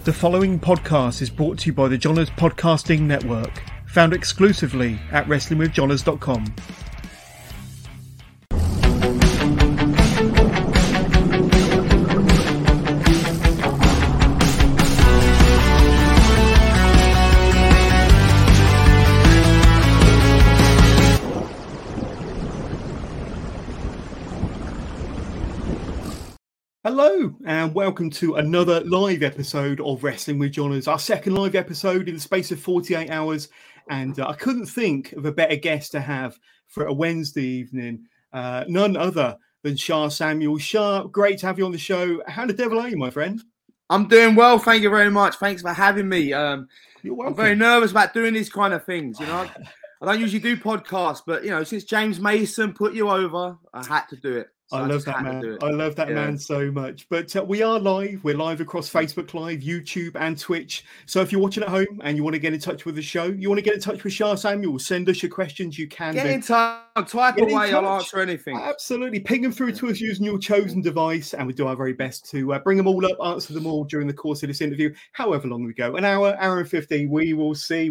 The following podcast is brought to you by the Johners Podcasting Network, found exclusively at WrestlingWithJohners.com. Hello and welcome to another live episode of Wrestling with Johners, our second live episode in the space of 48 hours. And I couldn't think of a better guest to have for a Wednesday evening, none other than Shah Samuel. Shah, great to have you on the show. How the devil are you, my friend? I'm doing well, thank you very much. Thanks for having me. You're welcome. I'm very nervous about doing these kind of things. You know, I don't usually do podcasts, but since James Mason put you over, I had to do it. So I love that man. I love that man so much. But we are live. We're live across Facebook Live, YouTube, and Twitch. So if you're watching at home and you want to get in touch with the show, you want to get in touch with Shah Samuel, send us your questions. You can get in touch. Type away. I'll answer anything. Absolutely. Ping them through to us using your chosen device, and we do our very best to bring them all up, answer them all during the course of this interview, however long we go. An hour and 15. We will see.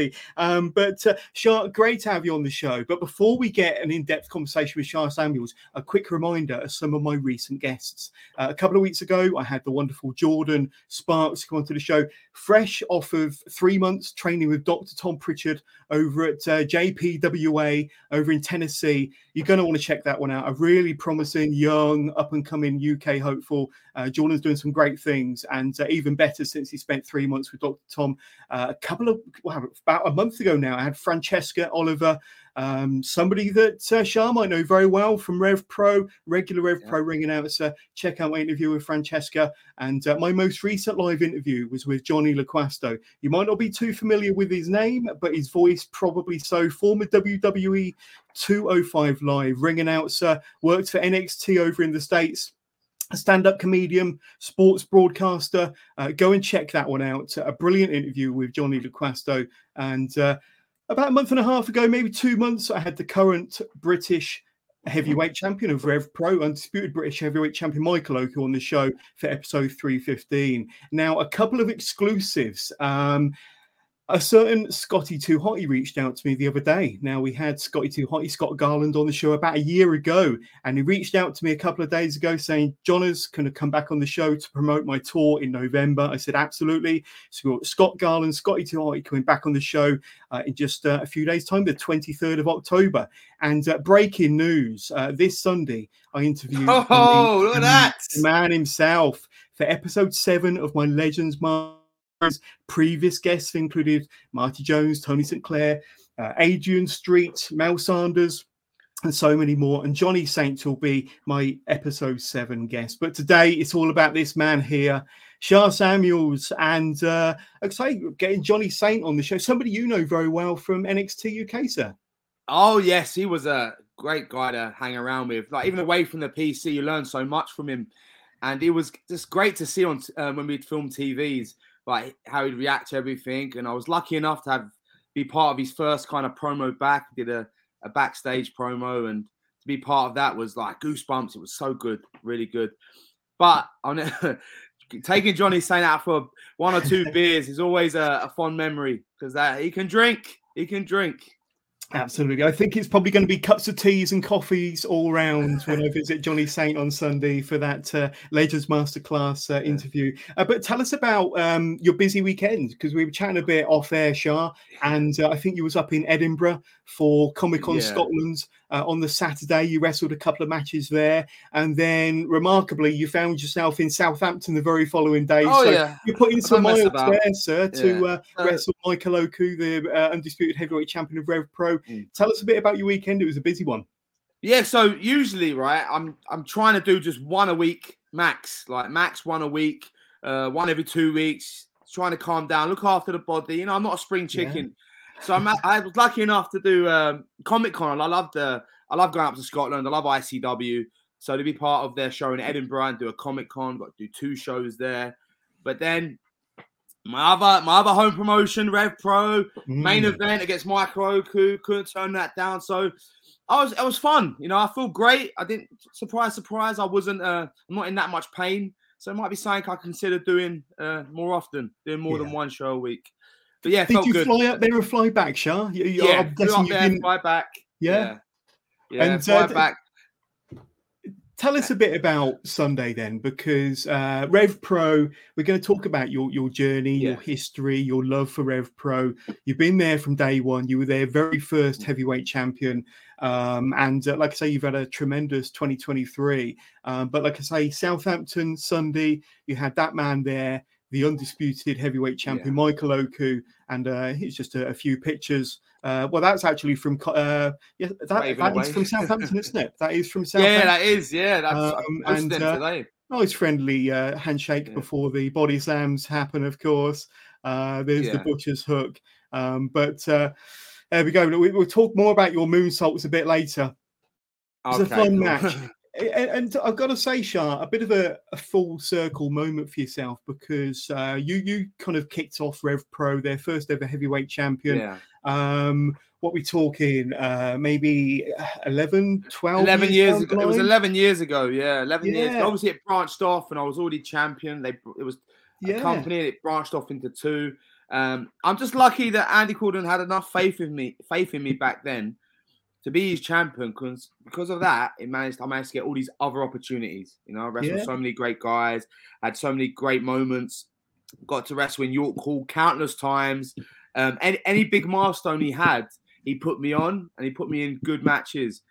But Shah, great to have you on the show. But before we get an in-depth conversation with Shah Samuels, a quick reminder of some of my recent guests. A couple of weeks ago, I had the wonderful Jordan Sparks come onto the show, fresh off of 3 months training with Dr. Tom Pritchard over at JPWA over in Tennessee. You're going to want to check that one out. A really promising, young, up-and-coming UK hopeful. Jordan's doing some great things, and even better since he spent 3 months with Dr. Tom. About a month ago now, I had Francesca Oliver, somebody that Shah might know very well from Rev Pro, regular Rev Pro ringing out. So check out my interview with Francesca. And my most recent live interview was with Johnny LaQuasto. You might not be too familiar with his name, but his voice probably so. Former WWE 205 Live ring announcer, worked for NXT over in the States. A stand-up comedian, sports broadcaster. Go and check that one out. A brilliant interview with Johnny LaQuasto. And about a month and a half ago, maybe 2 months, I had the current British heavyweight champion of Rev Pro, undisputed British heavyweight champion Michael Oku on the show for episode 315. Now, a couple of exclusives. A certain Scotty Too Hotty reached out to me the other day. Now, we had Scotty Too Hotty, Scott Garland, on the show about a year ago, and he reached out to me a couple of days ago saying, Johners, can I come back on the show to promote my tour in November? I said, absolutely. So we've got Scott Garland, Scotty Too Hotty coming back on the show in just a few days' time, the 23rd of October. And breaking news, this Sunday, I interviewed look at that! The man himself for episode 7 of my Legends March. Previous guests included Marty Jones, Tony St. Clair, Adrian Street, Mel Sanders, and so many more. And Johnny Saint will be my episode 7 guest. But today it's all about this man here, Shah Samuels, and getting Johnny Saint on the show. Somebody you know very well from NXT UK, sir. Oh yes, he was a great guy to hang around with. Like even away from the PC, you learn so much from him, and it was just great to see on when we'd film TVs. Like how he'd react to everything. And I was lucky enough to be part of his first kind of promo back. Did a backstage promo, and to be part of that was like goosebumps. It was so good, really good. But taking Johnny Saint out for 1 or 2 beers is always a fond memory because he can drink. He can drink. Absolutely. I think it's probably going to be cups of teas and coffees all round when I visit Johnny Saint on Sunday for that Legends Masterclass interview. But tell us about your busy weekend, because we were chatting a bit off air, Shah, and I think you was up in Edinburgh for Comic-Con Scotland on the Saturday. You wrestled a couple of matches there, and then remarkably, you found yourself in Southampton the very following day. You put in some miles there, sir, to wrestle Michael Oku, the undisputed heavyweight champion of Rev Pro. Tell us a bit about your weekend. It was a busy one. Yeah, so usually, right, I'm trying to do just one a week max, like max one a week, one every 2 weeks, trying to calm down, look after the body. I'm not a spring chicken. Yeah. So I was lucky enough to do Comic-Con. I love going up to Scotland. I love ICW. So to be part of their show in Edinburgh and do a Comic-Con, got to do 2 shows there. But then my other home promotion, Rev Pro, main event against Michael Oku, couldn't turn that down. So it was fun. I feel great. I didn't, surprise, I wasn't, I'm not in that much pain. So it might be something I consider doing more often, doing more than one show a week. But yeah, did felt you good. fly up there and fly back, Shah? I'm guessing you didn't fly back. Yeah, and fly back. Tell us a bit about Sunday then, because Rev Pro, we're going to talk about your journey, your history, your love for Rev Pro. You've been there from day one. You were their very first heavyweight champion. And like I say, you've had a tremendous 2023. But like I say, Southampton Sunday, you had that man there, the undisputed heavyweight champion, Michael Oku, and here's just a few pictures. Well, that's actually from that is from Southampton, isn't it? That is from Southampton. Yeah, that is. Yeah, that's and today. Nice friendly handshake before the body slams happen. Of course, there's the butcher's hook. But there we go. We'll talk more about your moonsaults a bit later. It's a fun match. And I've got to say, Shah, a bit of a full circle moment for yourself, because you kind of kicked off Rev Pro, their first ever heavyweight champion. What we talking? Maybe 11, 12 11 years ago. It was 11 years ago. Yeah, 11 years ago. Obviously, it branched off, and I was already champion. It was a company, and it branched off into two. I'm just lucky that Andy Corden had enough faith in me back then to be his champion, because of that, I managed to get all these other opportunities. You know, I wrestled so many great guys, had so many great moments, got to wrestle in York Hall countless times. Any big milestone he had, he put me on, and he put me in good matches.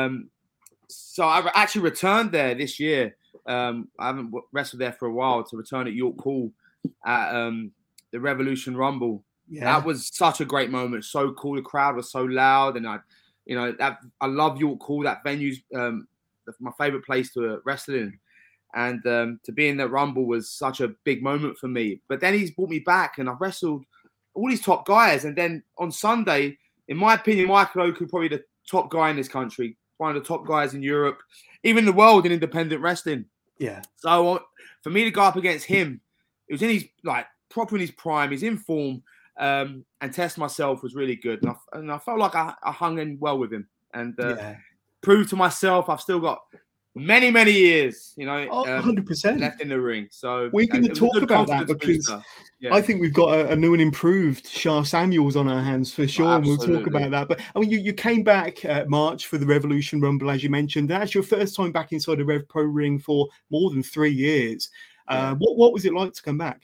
So I actually returned there this year. I haven't wrestled there for a while, to return at York Hall at the Revolution Rumble. That was such a great moment. So cool. The crowd was so loud, and I love York Hall. That venue's my favorite place to wrestle in, and to be in that Rumble was such a big moment for me. But then he's brought me back, and I've wrestled all these top guys. And then on Sunday, in my opinion, Michael Oku probably the top guy in this country, one of the top guys in Europe, even the world in independent wrestling. Yeah. So for me to go up against him, it was in his proper in his prime. He's in form. And test myself was really good, and I felt like I hung in well with him, and proved to myself I've still got many years, 100% left in the ring. So we're going to talk about that, because I think we've got a new and improved Shah Samuels on our hands for sure, and we'll talk about that. But I mean, you came back March for the Revolution Rumble, as you mentioned. That's your first time back inside the Rev Pro ring for more than 3 years. What was it like to come back?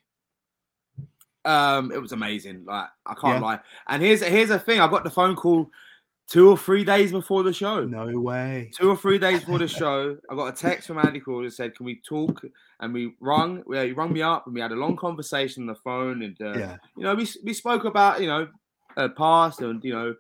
It was amazing. Like, I can't lie. And here's the thing. I got the phone call 2 or 3 days before the show. No way. 2 or 3 days before the show, I got a text from Andy Corden that said, "Can we talk?" And he rung me up, and we had a long conversation on the phone. And we spoke about past, and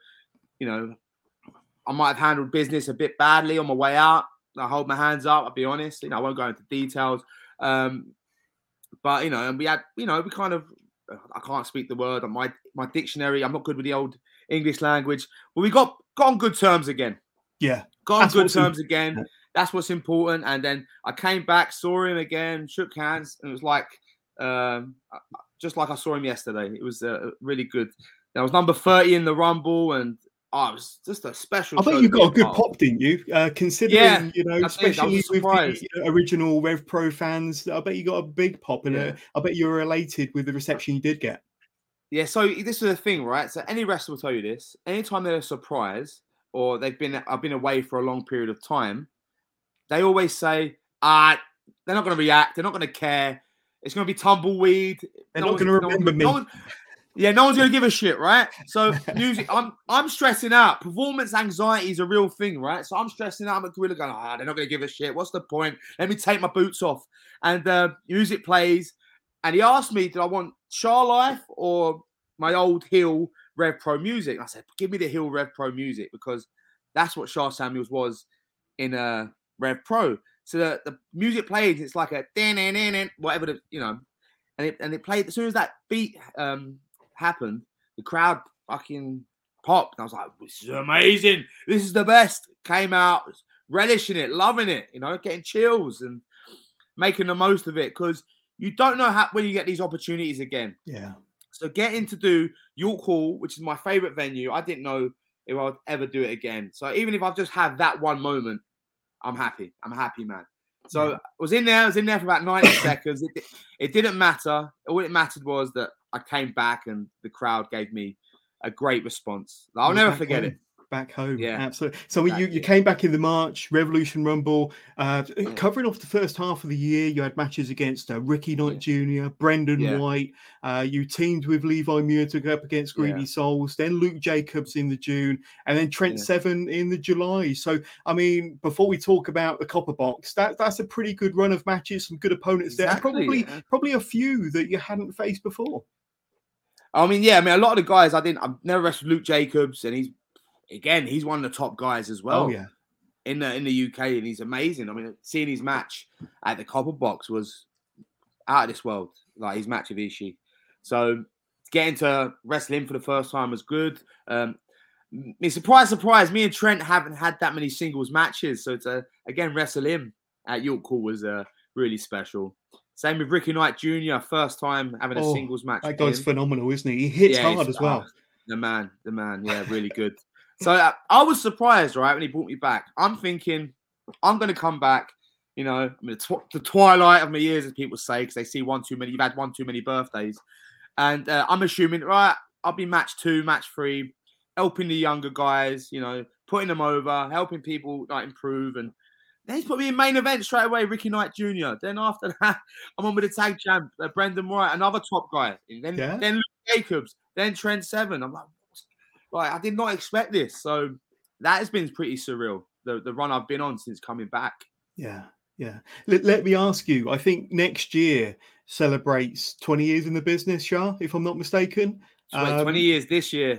I might have handled business a bit badly on my way out. I hold my hands up. I'll be honest. I won't go into details. But and we had we kind of. I can't speak the word on my dictionary. I'm not good with the old English language. But we got on good terms again. Yeah. Got on good terms again. That's what's important. And then I came back, saw him again, shook hands, and it was like just like I saw him yesterday. It was really good. I was number 30 in the Rumble, and it was just a special. I bet you got a good pop, didn't you? Considering, especially with the original Rev Pro fans, I bet you got a big pop, and I bet you were elated with the reception you did get. Yeah, so this is the thing, right? So any wrestler will tell you this. Anytime they're a surprise, or I've been away for a long period of time, they always say, they're not going to react, they're not going to care. It's going to be tumbleweed. They're not going to remember me. No one's going to give a shit, right? So music, I'm stressing out. Performance anxiety is a real thing, right? So I'm stressing out. I'm at Gorilla going, they're not going to give a shit. What's the point? Let me take my boots off. And music plays. And he asked me, did I want Shah Life or my old heel Rev Pro music? And I said, give me the heel Rev Pro music, because that's what Shah Samuels was in Rev Pro. So the music played. It's like a whatever, and it played as soon as that beat happened. The crowd fucking popped. And I was like, this is amazing. This is the best. Came out relishing it, loving it, getting chills and making the most of it, because you don't know when you get these opportunities again. Yeah. So getting to do York Hall, which is my favorite venue, I didn't know if I would ever do it again. So even if I've just had that one moment, I'm happy. I'm a happy man. So I was in there for about 90 seconds. It didn't matter. All it mattered was that I came back and the crowd gave me a great response. I'll never forget it. Back home, yeah, absolutely. So you came back in the March Revolution Rumble, covering off the first half of the year. You had matches against Ricky Knight Jr., Brendan White. You teamed with Levi Muir to go up against Greedy Souls. Then Luke Jacobs in the June, and then Trent Seven in the July. So I mean, before we talk about the Copper Box, that's a pretty good run of matches. Some good opponents there. Probably a few that you hadn't faced before. I mean, a lot of the guys I've never wrestled Luke Jacobs, and he's one of the top guys as well. Oh, yeah. In the UK, and he's amazing. I mean, seeing his match at the Copper Box was out of this world. Like his match with Ishii. So getting to wrestle him for the first time was good. Surprise, me and Trent haven't had that many singles matches. So to again wrestle him at York Hall was really special. Same with Ricky Knight Jr. First time having a singles match. That guy's phenomenal, isn't he? He hits hard as well. The man. Yeah, really good. So I was surprised, right, when he brought me back. I'm thinking, I'm going to come back, the twilight of my years, as people say, because they see you've had one too many birthdays. And I'm assuming, right, I'll be match 2, match 3, helping the younger guys, putting them over, helping people improve. And then he's put me in main event straight away, Ricky Knight Jr. Then after that, I'm on with the tag champ, Brendan White, another top guy. Then Luke Jacobs, then Trent Seven. I'm like, I did not expect this. So that has been pretty surreal, the run I've been on since coming back. Yeah. Let me ask you, I think next year celebrates 20 years in the business, Shah, if I'm not mistaken. 20 years this year.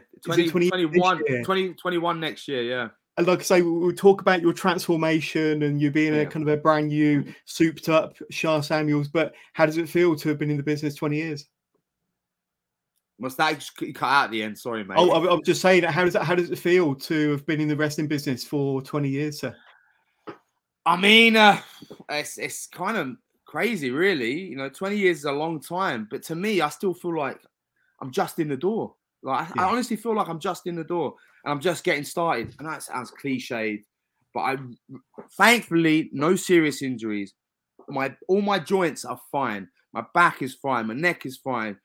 2021 next year, yeah. And like I say, we'll talk about your transformation and you being a kind of a brand new, souped up Shah Samuels. But how does it feel to have been in the business 20 years? Must that just cut out at the end? Sorry, mate. Oh, I'm just saying, how does it feel to have been in the wrestling business for 20 years, sir? I mean, it's kind of crazy, really. 20 years is a long time, but to me, I still feel like I'm just in the door. I honestly feel like I'm just in the door and I'm just getting started. And that sounds cliched, but thankfully no serious injuries. All my joints are fine. My back is fine. My neck is fine.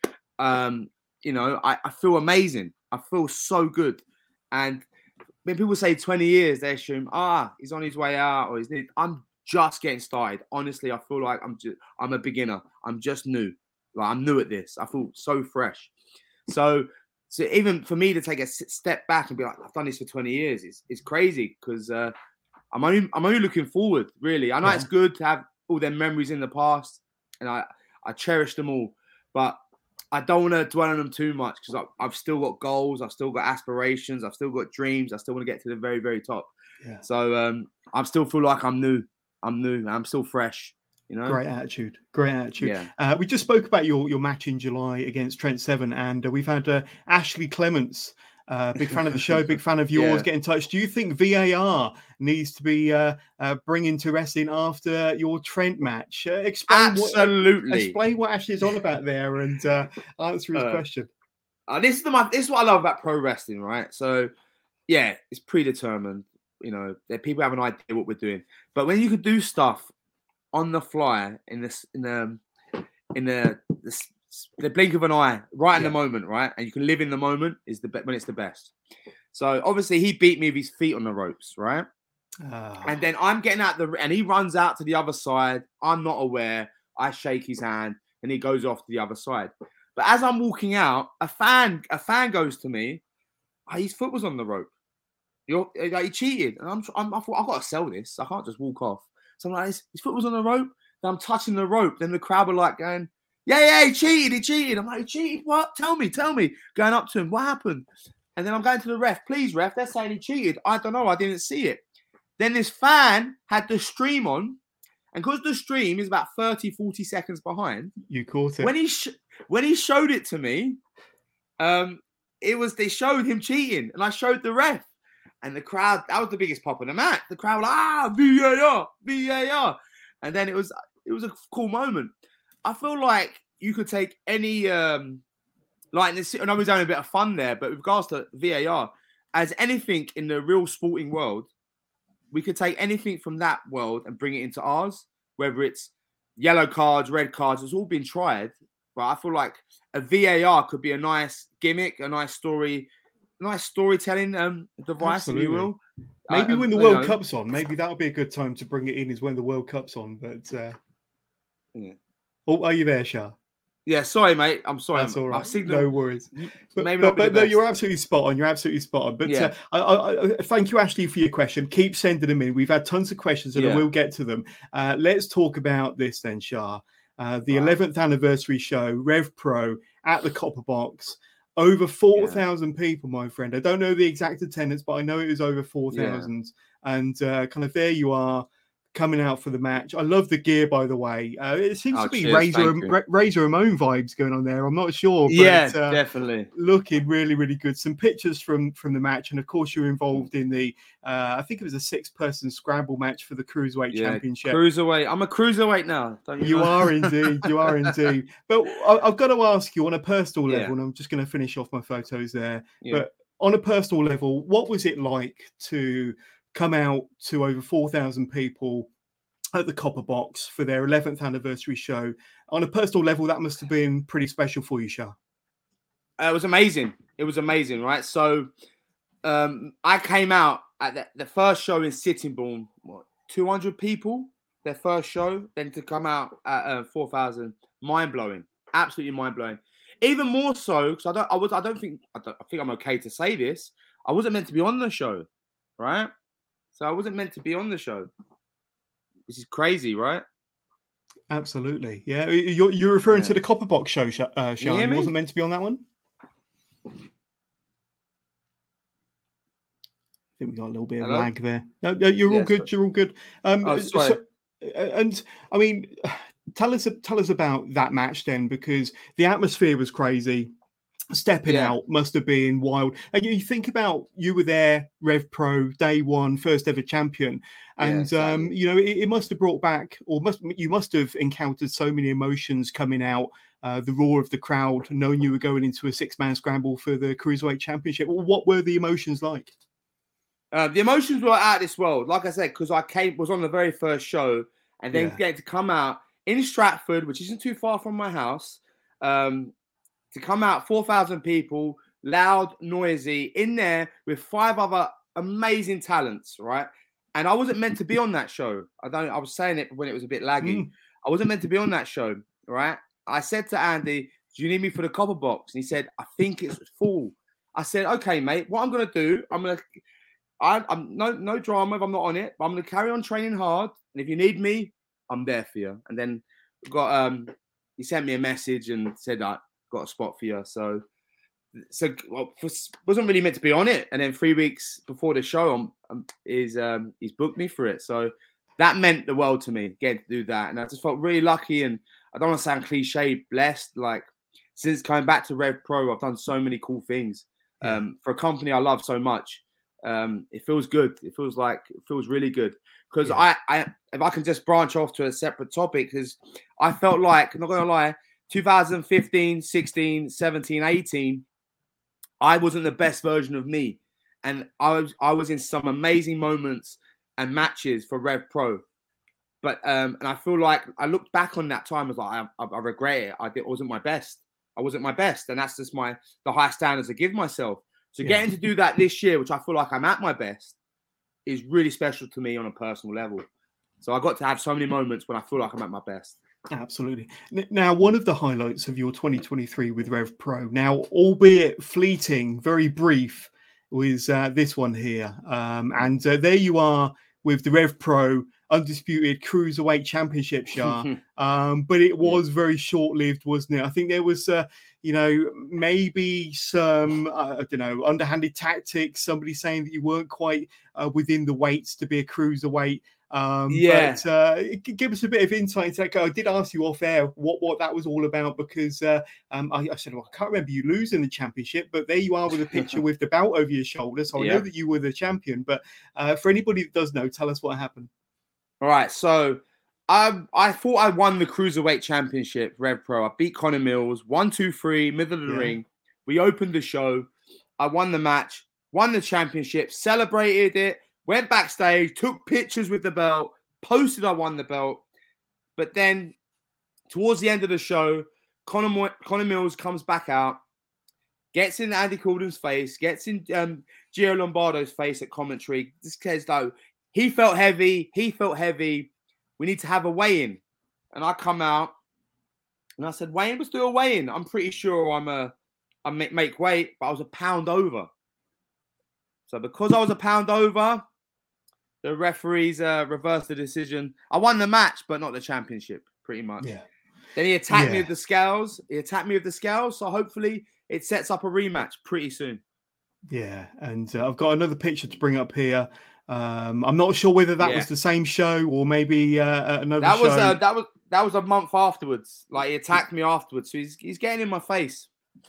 I feel amazing. I feel so good. And when people say 20 years, they assume, he's on his way out or I'm just getting started. Honestly, I feel like I'm a beginner. I'm just new. I'm new at this. I feel so fresh. So even for me to take a step back and be like, I've done this for 20 years, it's crazy because I'm only looking forward, really. I know it's good to have all their memories in the past and I cherish them all, but I don't want to dwell on them too much because I've still got goals. I've still got aspirations. I've still got dreams. I still want to get to the very, very top. Yeah. So I still feel like I'm new. I'm still fresh. Great attitude. Yeah. We just spoke about your match in July against Trent Seven, and we've had Ashley Clements, big fan of the show, big fan of yours, get in touch. Do you think VAR needs to be bringing to wrestling after your Trent match? Explain what Ashley's on about there and answer his question. This is what I love about pro wrestling, right? So, yeah, it's predetermined. People have an idea what we're doing, but when you can do stuff on the fly in the blink of an eye, right in the moment, right? And you can live in the moment when it's the best. So obviously he beat me with his feet on the ropes, right? And then I'm getting out and he runs out to the other side. I'm not aware. I shake his hand and he goes off to the other side. But as I'm walking out, a fan goes to me. His foot was on the rope. He cheated, and I thought I've got to sell this. I can't just walk off. So I'm like, his foot was on the rope. Then I'm touching the rope. Then the crowd were like going, yeah, he cheated. I'm like, he cheated? What? Tell me. Going up to him, what happened? And then I'm going to the ref. Please, ref, they're saying he cheated. I don't know. I didn't see it. Then this fan had the stream on. And because the stream is about 30, 40 seconds behind. You caught it. When he showed it to me, they showed him cheating. And I showed the ref. And the crowd, that was the biggest pop on the mat. The crowd was VAR. And then it was a cool moment. I feel like you could take any, like this, I know we're having a bit of fun there, but with regards to VAR, as anything in the real sporting world, we could take anything from that world and bring it into ours. whether it's yellow cards, red cards, it's all been tried. But I feel like a VAR could be a nice gimmick, a nice storytelling device, Absolutely. if you will. Maybe when the World Cup's on, maybe that'll be a good time to bring it in. Is when the World Cup's on. But oh, are you there, Shah? Yeah, sorry, mate. I'm sorry. That's all right. No worries. But no, you're absolutely spot on. You're absolutely spot on. But yeah. I thank you, Ashley, for your question. Keep sending them in. We've had tons of questions, and I will get to them. Let's talk about this then, Shah. The 11th anniversary show, Rev Pro at the Copper Box. Over 4,000 people, my friend. I don't know the exact attendance, but I know it was over 4,000. And kind of there you are, coming out for the match. I love the gear, by the way. It seems to be Razor Ramon vibes going on there. I'm not sure. But, definitely. Looking really, really good. Some pictures from the match. And, of course, you're involved in the, I think it was a 6-person scramble match for the Cruiserweight Championship. Cruiserweight. I'm a Cruiserweight now. You are indeed. You are indeed. But I've got to ask you on a personal level, and I'm just going to finish off my photos there. But on a personal level, what was it like to come out to over 4,000 people at the Copper Box for their 11th anniversary show? On a personal level, that must have been pretty special for you, Shah. It was amazing. It was amazing, right? So I came out at the first show in Sittingbourne, 200 people, their first show, then to come out at 4,000, mind-blowing, absolutely mind-blowing. Even more so, because I think I'm okay to say this, I wasn't meant to be on the show, right? So I wasn't meant to be on the show. This is crazy, right? Absolutely. Yeah. You're referring to the Copper Box show, Sean. You wasn't meant to be on that one? I think we got a little bit of lag there. No, you're all good. Sorry. You're all good. And I mean, tell us about that match then, because the atmosphere was crazy. Stepping out must have been wild. And you think about, you were there, Rev Pro, day one, first ever champion. And, it must have brought back, you must have encountered so many emotions coming out, the roar of the crowd, knowing you were going into a 6-man scramble for the Cruiserweight Championship. What were the emotions like? The emotions were out of this world. Like I said, because was on the very first show, and then getting to come out in Stratford, which isn't too far from my house, to come out, 4,000 people, loud, noisy, in there with 5 other amazing talents, right? And I wasn't meant to be on that show. I was saying it when it was a bit laggy. I wasn't meant to be on that show, right? I said to Andy, do you need me for the Copper Box? And he said, I think it's full. I said, okay, mate, what I'm going to do, I'm no drama if I'm not on it, but I'm going to carry on training hard. And if you need me, I'm there for you. And then he sent me a message and said, got a spot for you. So wasn't really meant to be on it. And then 3 weeks before the show, he's booked me for it. So that meant the world to me, getting to do that. And I just felt really lucky. And I don't want to sound cliche, blessed. Like, since coming back to Rev Pro, I've done so many cool things for a company I love so much. It feels good. It feels really good. Because if I can just branch off to a separate topic, because I felt like, I'm not going to lie, 2015, 16, 17, 18, I wasn't the best version of me. And I was in some amazing moments and matches for Rev Pro. But and I feel like I looked back on that time, I was like, I regret it. It wasn't my best. I wasn't my best. And that's just the high standards I give myself. So getting to do that this year, which I feel like I'm at my best, is really special to me on a personal level. So I got to have so many moments when I feel like I'm at my best. Absolutely. Now, one of the highlights of your 2023 with Rev Pro, now, albeit fleeting, very brief, was this one here. And there you are with the Rev Pro Undisputed Cruiserweight Championship, Shah. But it was very short-lived, wasn't it? I think there was, maybe some, underhanded tactics, somebody saying that you weren't quite within the weights to be a cruiserweight. But give us a bit of insight into that. I did ask you off air what that was all about, because I said, well, I can't remember you losing the championship, but there you are with a picture with the belt over your shoulder. So I know that you were the champion, but for anybody that does know, tell us what happened. All right. So I thought I won the Cruiserweight Championship, Rev Pro. I beat Connor Mills, 1, 2, 3, middle of the ring. We opened the show. I won the match, won the championship, celebrated it. Went backstage, took pictures with the belt, posted I won the belt. But then towards the end of the show, Connor Mills comes back out, gets in Andy Coulden's face, gets in Gio Lombardo's face at commentary. This says, though, he felt heavy. We need to have a weigh-in. And I come out and I said, Wayne, let's do a weigh-in. I'm pretty sure I make weight, but I was a pound over. So because I was a pound over, the referees reversed the decision. I won the match, but not the championship, pretty much. Yeah. Then he attacked me with the scales. So hopefully it sets up a rematch pretty soon. Yeah, and I've got another picture to bring up here. I'm not sure whether that was the same show or maybe another show. That was a month afterwards. Like, he attacked me afterwards. So he's getting in my face.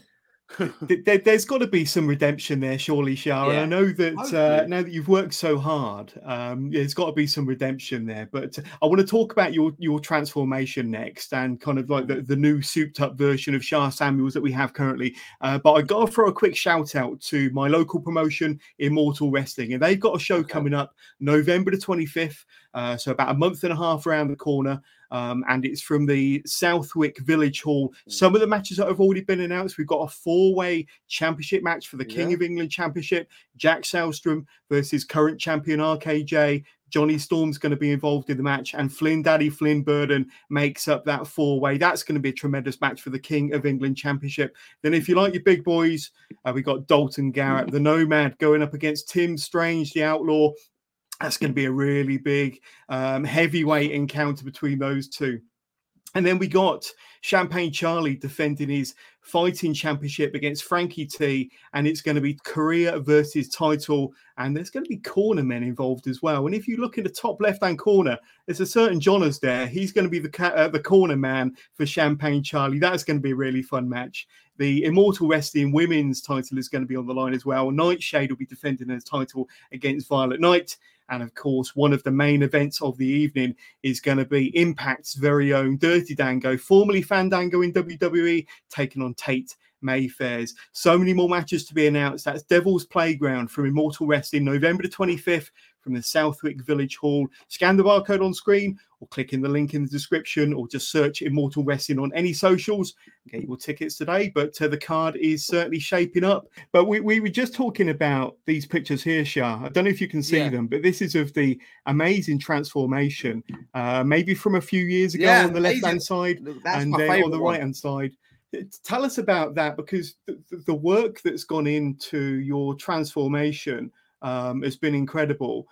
There's got to be some redemption there, surely, Shah. And I know that now that you've worked so hard, there's got to be some redemption there. But I want to talk about your transformation next, and kind of like the new souped-up version of Shah Samuels that we have currently. But I got to throw a quick shout-out to my local promotion, Immortal Wrestling, and they've got a show coming up November the 25th, so about a month and a half around the corner. And it's from the Southwick Village Hall. Some of the matches that have already been announced. We've got a 4-way championship match for the King of England Championship. Jack Selstrom versus current champion RKJ. Johnny Storm's going to be involved in the match, and Flynn Burden makes up that 4-way. That's going to be a tremendous match for the King of England Championship. Then if you like your big boys, we got Dalton Garrett, the Nomad, going up against Tim Strange, the Outlaw. That's going to be a really big heavyweight encounter between those two. And then we got Champagne Charlie defending his fighting championship against Frankie T, and it's going to be career versus title, and there's going to be corner men involved as well. And if you look in the top left-hand corner, there's a certain Jonas there. He's going to be the corner man for Champagne Charlie. That's going to be a really fun match. The Immortal Wrestling women's title is going to be on the line as well. Nightshade will be defending his title against Violet Knight. And of course, one of the main events of the evening is going to be Impact's very own Dirty Dango, formerly Fandango in WWE, taking on Tate Mayfairs. So many more matches to be announced. That's Devil's Playground from Immortal Wrestling, November the 25th from the Southwick Village Hall. Scan the barcode on screen or click in the link in the description, or just search Immortal Wrestling on any socials. Get your tickets today, but the card is certainly shaping up. But we were just talking about these pictures here, Shah. I don't know if you can see them, but this is of the amazing transformation, maybe from a few years ago on the left-hand side, and then on the right-hand side. Tell us about that, because the work that's gone into your transformation has been incredible.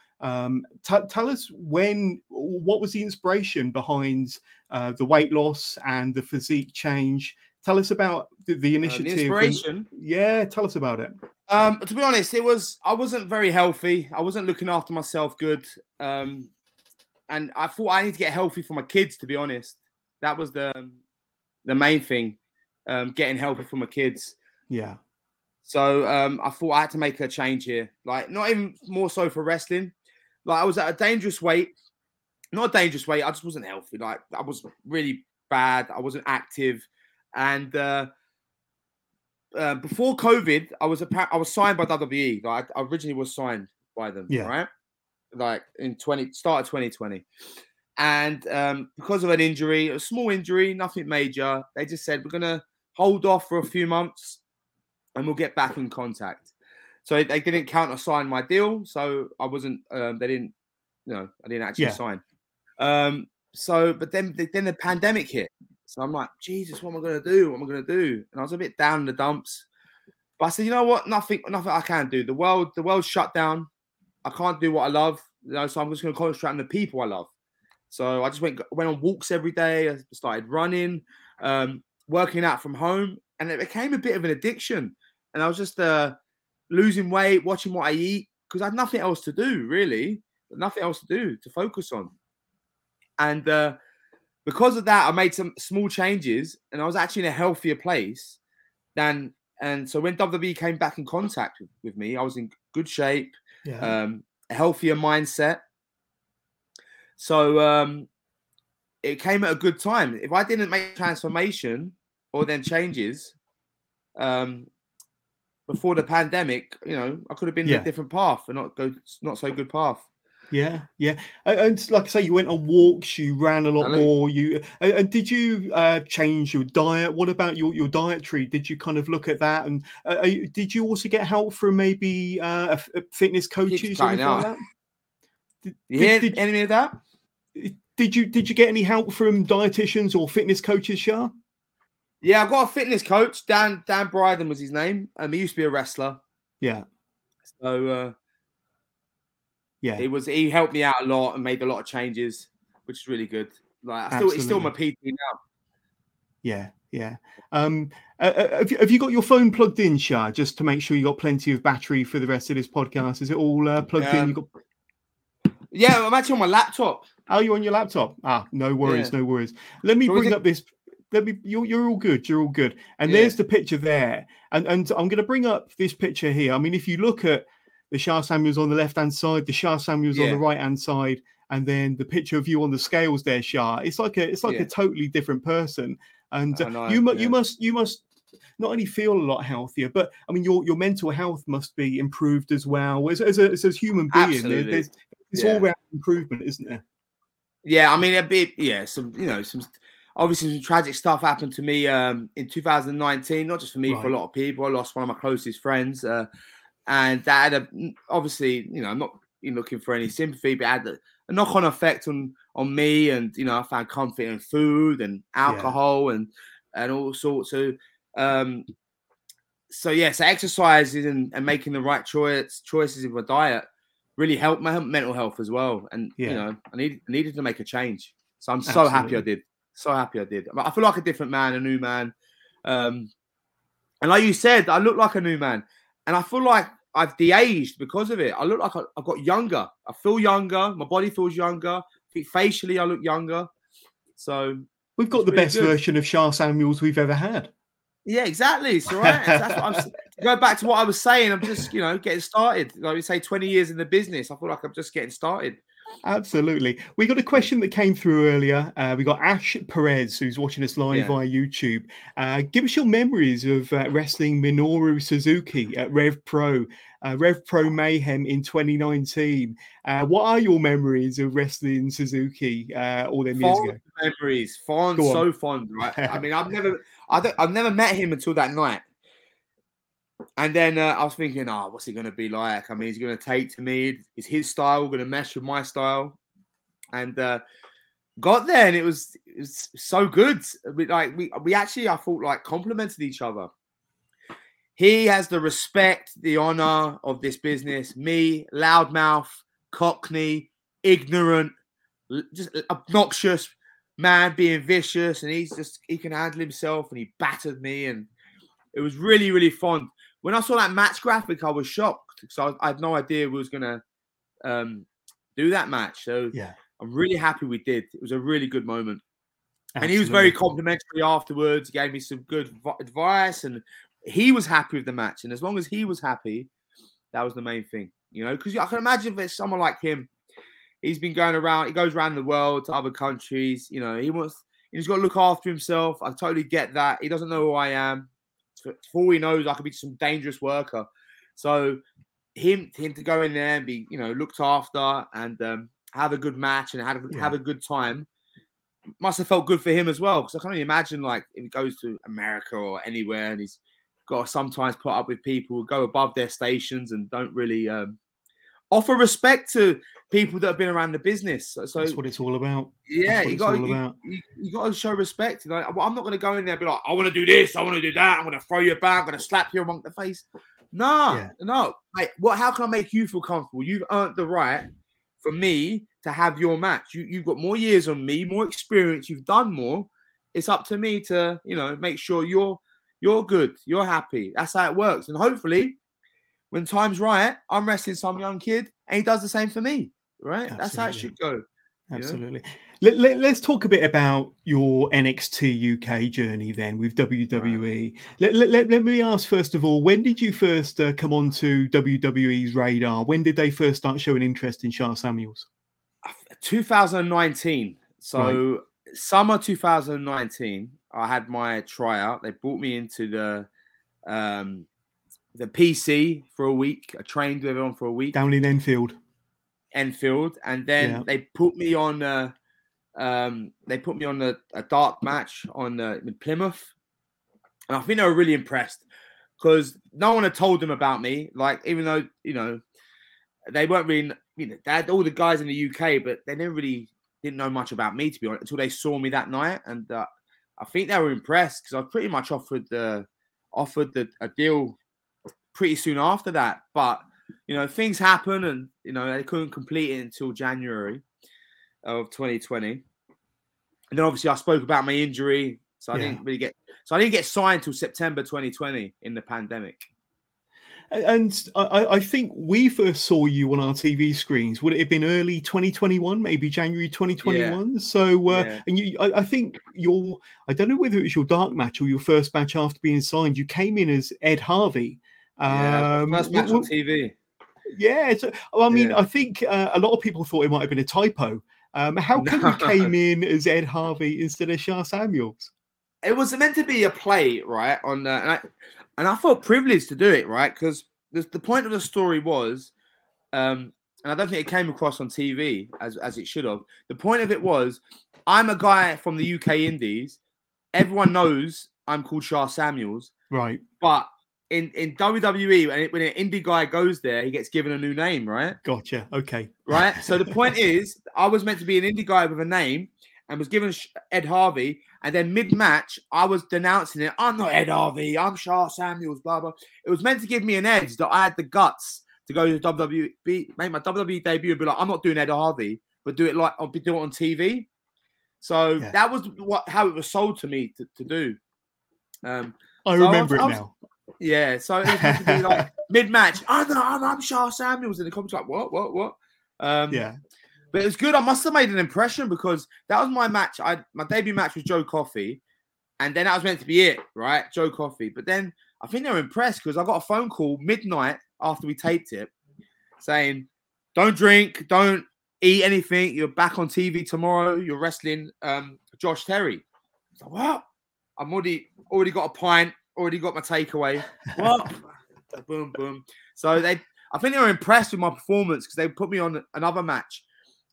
Tell us what was the inspiration behind the weight loss and the physique change? Tell us about the initiative. The inspiration? Tell us about it. To be honest, I wasn't very healthy. I wasn't looking after myself good. And I thought I need to get healthy for my kids, to be honest. That was the main thing, getting healthy for my kids. Yeah. So I thought I had to make a change here. Like, not even more so for wrestling. Like, I was at a dangerous weight. Not a dangerous weight. I just wasn't healthy. Like, I was really bad. I wasn't active. And before COVID, I was signed by WWE. Like, I originally was signed by them, right? Like in start of 2020. And because of an injury, a small injury, nothing major, they just said, we're going to hold off for a few months and we'll get back in contact. So they didn't counter-sign my deal. So I wasn't, I didn't actually sign. But then the pandemic hit. So I'm like, Jesus, what am I going to do? And I was a bit down in the dumps. But I said, you know what? Nothing I can do. The world's shut down. I can't do what I love. So I'm just going to concentrate on the people I love. So I just went on walks every day. I started running, working out from home. And it became a bit of an addiction. And I was just losing weight, watching what I eat, because I had nothing else to do, really. Nothing else to do, to focus on. And because of that, I made some small changes, and I was actually in a healthier place and so when WWE came back in contact with me, I was in good shape, a healthier mindset. So it came at a good time. If I didn't make transformation or then changes before the pandemic, I could have been a different path and not so good path. Yeah, yeah. And like I say, you went on walks, you ran a lot more. And did you change your diet? What about your dietary? Did you kind of look at that? And did you also get help from maybe fitness coaches or anything like that? You hear any of that? Did you get any help from dietitians or fitness coaches, Shah? Yeah, I've got a fitness coach. Dan Bryden was his name. He used to be a wrestler. Yeah. So yeah, he helped me out a lot and made a lot of changes, which is really good. Like he's still my PT now. Yeah, yeah. Have you got your phone plugged in, Shah, just to make sure you got plenty of battery for the rest of this podcast? Is it all plugged in? You got? Yeah, I'm actually on my laptop. Oh, you're on your laptop? Ah, no worries, no worries. Let me bring up this. You're all good. You're all good. And there's the picture there. And I'm going to bring up this picture here. I mean, if you look at the Shah Samuels on the left-hand side, the Shah Samuels on the right-hand side, and then the picture of you on the scales there, Shah, it's like a totally different person. And you must not only feel a lot healthier, but I mean, your mental health must be improved as well. As a human being, there's all-round improvement, isn't there? Yeah, I mean, a bit. Yeah, some obviously some tragic stuff happened to me in 2019. Not just for me, for a lot of people. I lost one of my closest friends, and that had obviously, I'm not looking for any sympathy, but it had a knock-on effect on me. And I found comfort in food and alcohol and all sorts of. So exercises and making the right choices in my diet really helped my mental health as well. And I needed to make a change. So I'm so happy I did. So happy I did. I feel like a different man, a new man. And like you said, I look like a new man. And I feel like I've de-aged because of it. I look like I've got younger. I feel younger. My body feels younger. I think facially I look younger. So we've got the best version of Shah Samuels we've ever had. Yeah, exactly. It's all right. That's what I'm go back to what I was saying. I'm just, getting started. Like we say, 20 years in the business. I feel like I'm just getting started. Absolutely. We got a question that came through earlier. We got Ash Perez, who's watching us live via YouTube. Give us your memories of wrestling Minoru Suzuki at Rev Pro Mayhem in 2019. What are your memories of wrestling Suzuki all them years ago? Memories, so fond, right? I mean, I've never met him until that night. And then I was thinking, what's he going to be like? I mean, he's going to take to me. Is his style going to mesh with my style? And got there, and it was so good. We actually, I thought, like, complimented each other. He has the respect, the honor of this business. Me, loudmouth, cockney, ignorant, just obnoxious man, being vicious, and he can handle himself, and he battered me, and it was really, really fun. When I saw that match graphic, I was shocked because I had no idea we was going to do that match. So I'm really happy we did. It was a really good moment. Absolutely. And he was very complimentary afterwards. He gave me some good advice, and he was happy with the match. And as long as he was happy, that was the main thing, because I can imagine if there's someone like him, he's been going around, he goes around the world to other countries, he's got to look after himself. I totally get that. He doesn't know who I am. For all he knows, I could be some dangerous worker. So him to go in there and be, looked after and have a good match and have a good time must have felt good for him as well. Because I can only imagine, like, if he goes to America or anywhere and he's got to sometimes put up with people who go above their stations and don't really offer respect to people that have been around the business. So that's what it's all about. Yeah, you got to show respect. I'm not going to go in there and be like, I want to do this, I want to do that, I'm going to throw you back, I'm going to slap you among the face. No. Mate, how can I make you feel comfortable? You've earned the right for me to have your match. You've got more years on me, more experience, you've done more. It's up to me to, make sure you're good, you're happy. That's how it works. And hopefully, when time's right, I'm wrestling some young kid and he does the same for me, right? Absolutely. That's how it should go. Absolutely. Let's talk a bit about your NXT UK journey then with WWE. Right. Let me ask, first of all, when did you first come onto WWE's radar? When did they first start showing interest in Shah Samuels? 2019. So summer 2019, I had my tryout. They brought me into the PC for a week. I trained with everyone for a week. Down in Enfield. Enfield, and then they put me on a dark match on in Plymouth, and I think they were really impressed because no one had told them about me. Like, even though they weren't really, they had all the guys in the UK, but they didn't know much about me, to be honest, until they saw me that night, and I think they were impressed because I pretty much offered a deal pretty soon after that, but. Things happen, and they couldn't complete it until January of 2020. And then obviously I spoke about my injury, so I didn't get signed till September 2020 in the pandemic. And I think we first saw you on our TV screens. Would it have been early 2021, maybe January 2021? Yeah. So, and I think I don't know whether it was your dark match or your first match after being signed. You came in as Ed Harvey. First match on TV. Yeah, I think a lot of people thought it might have been a typo. How come you came in as Ed Harvey instead of Sha Samuels? It was meant to be a play, right? And I felt privileged to do it, right? Because the point of the story was, and I don't think it came across on TV as it should have. The point of it was, I'm a guy from the UK Indies. Everyone knows I'm called Sha Samuels, right? But in WWE, when an indie guy goes there, he gets given a new name, right? Gotcha. Okay. Right. So the point is, I was meant to be an indie guy with a name and was given Ed Harvey. And then mid-match, I was denouncing it. I'm not Ed Harvey. I'm Sha Samuels, blah, blah. It was meant to give me an edge that I had the guts to go to WWE, make my WWE debut and be like, I'm not doing Ed Harvey, but do it on TV. So that was how it was sold to me to do. I remember it now. Yeah, so it was meant to be like mid-match. I'm Sha Samuels, and the comments like, what? But it was good. I must have made an impression because that was my match. My debut match was Joe Coffey, and then that was meant to be it, right? Joe Coffey. But then I think they were impressed because I got a phone call midnight after we taped it saying, "Don't drink, don't eat anything. You're back on TV tomorrow. You're wrestling Josh Terry." So what? I'm already got a pint. Already got my takeaway. What? Boom, boom. So I think they were impressed with my performance because they put me on another match,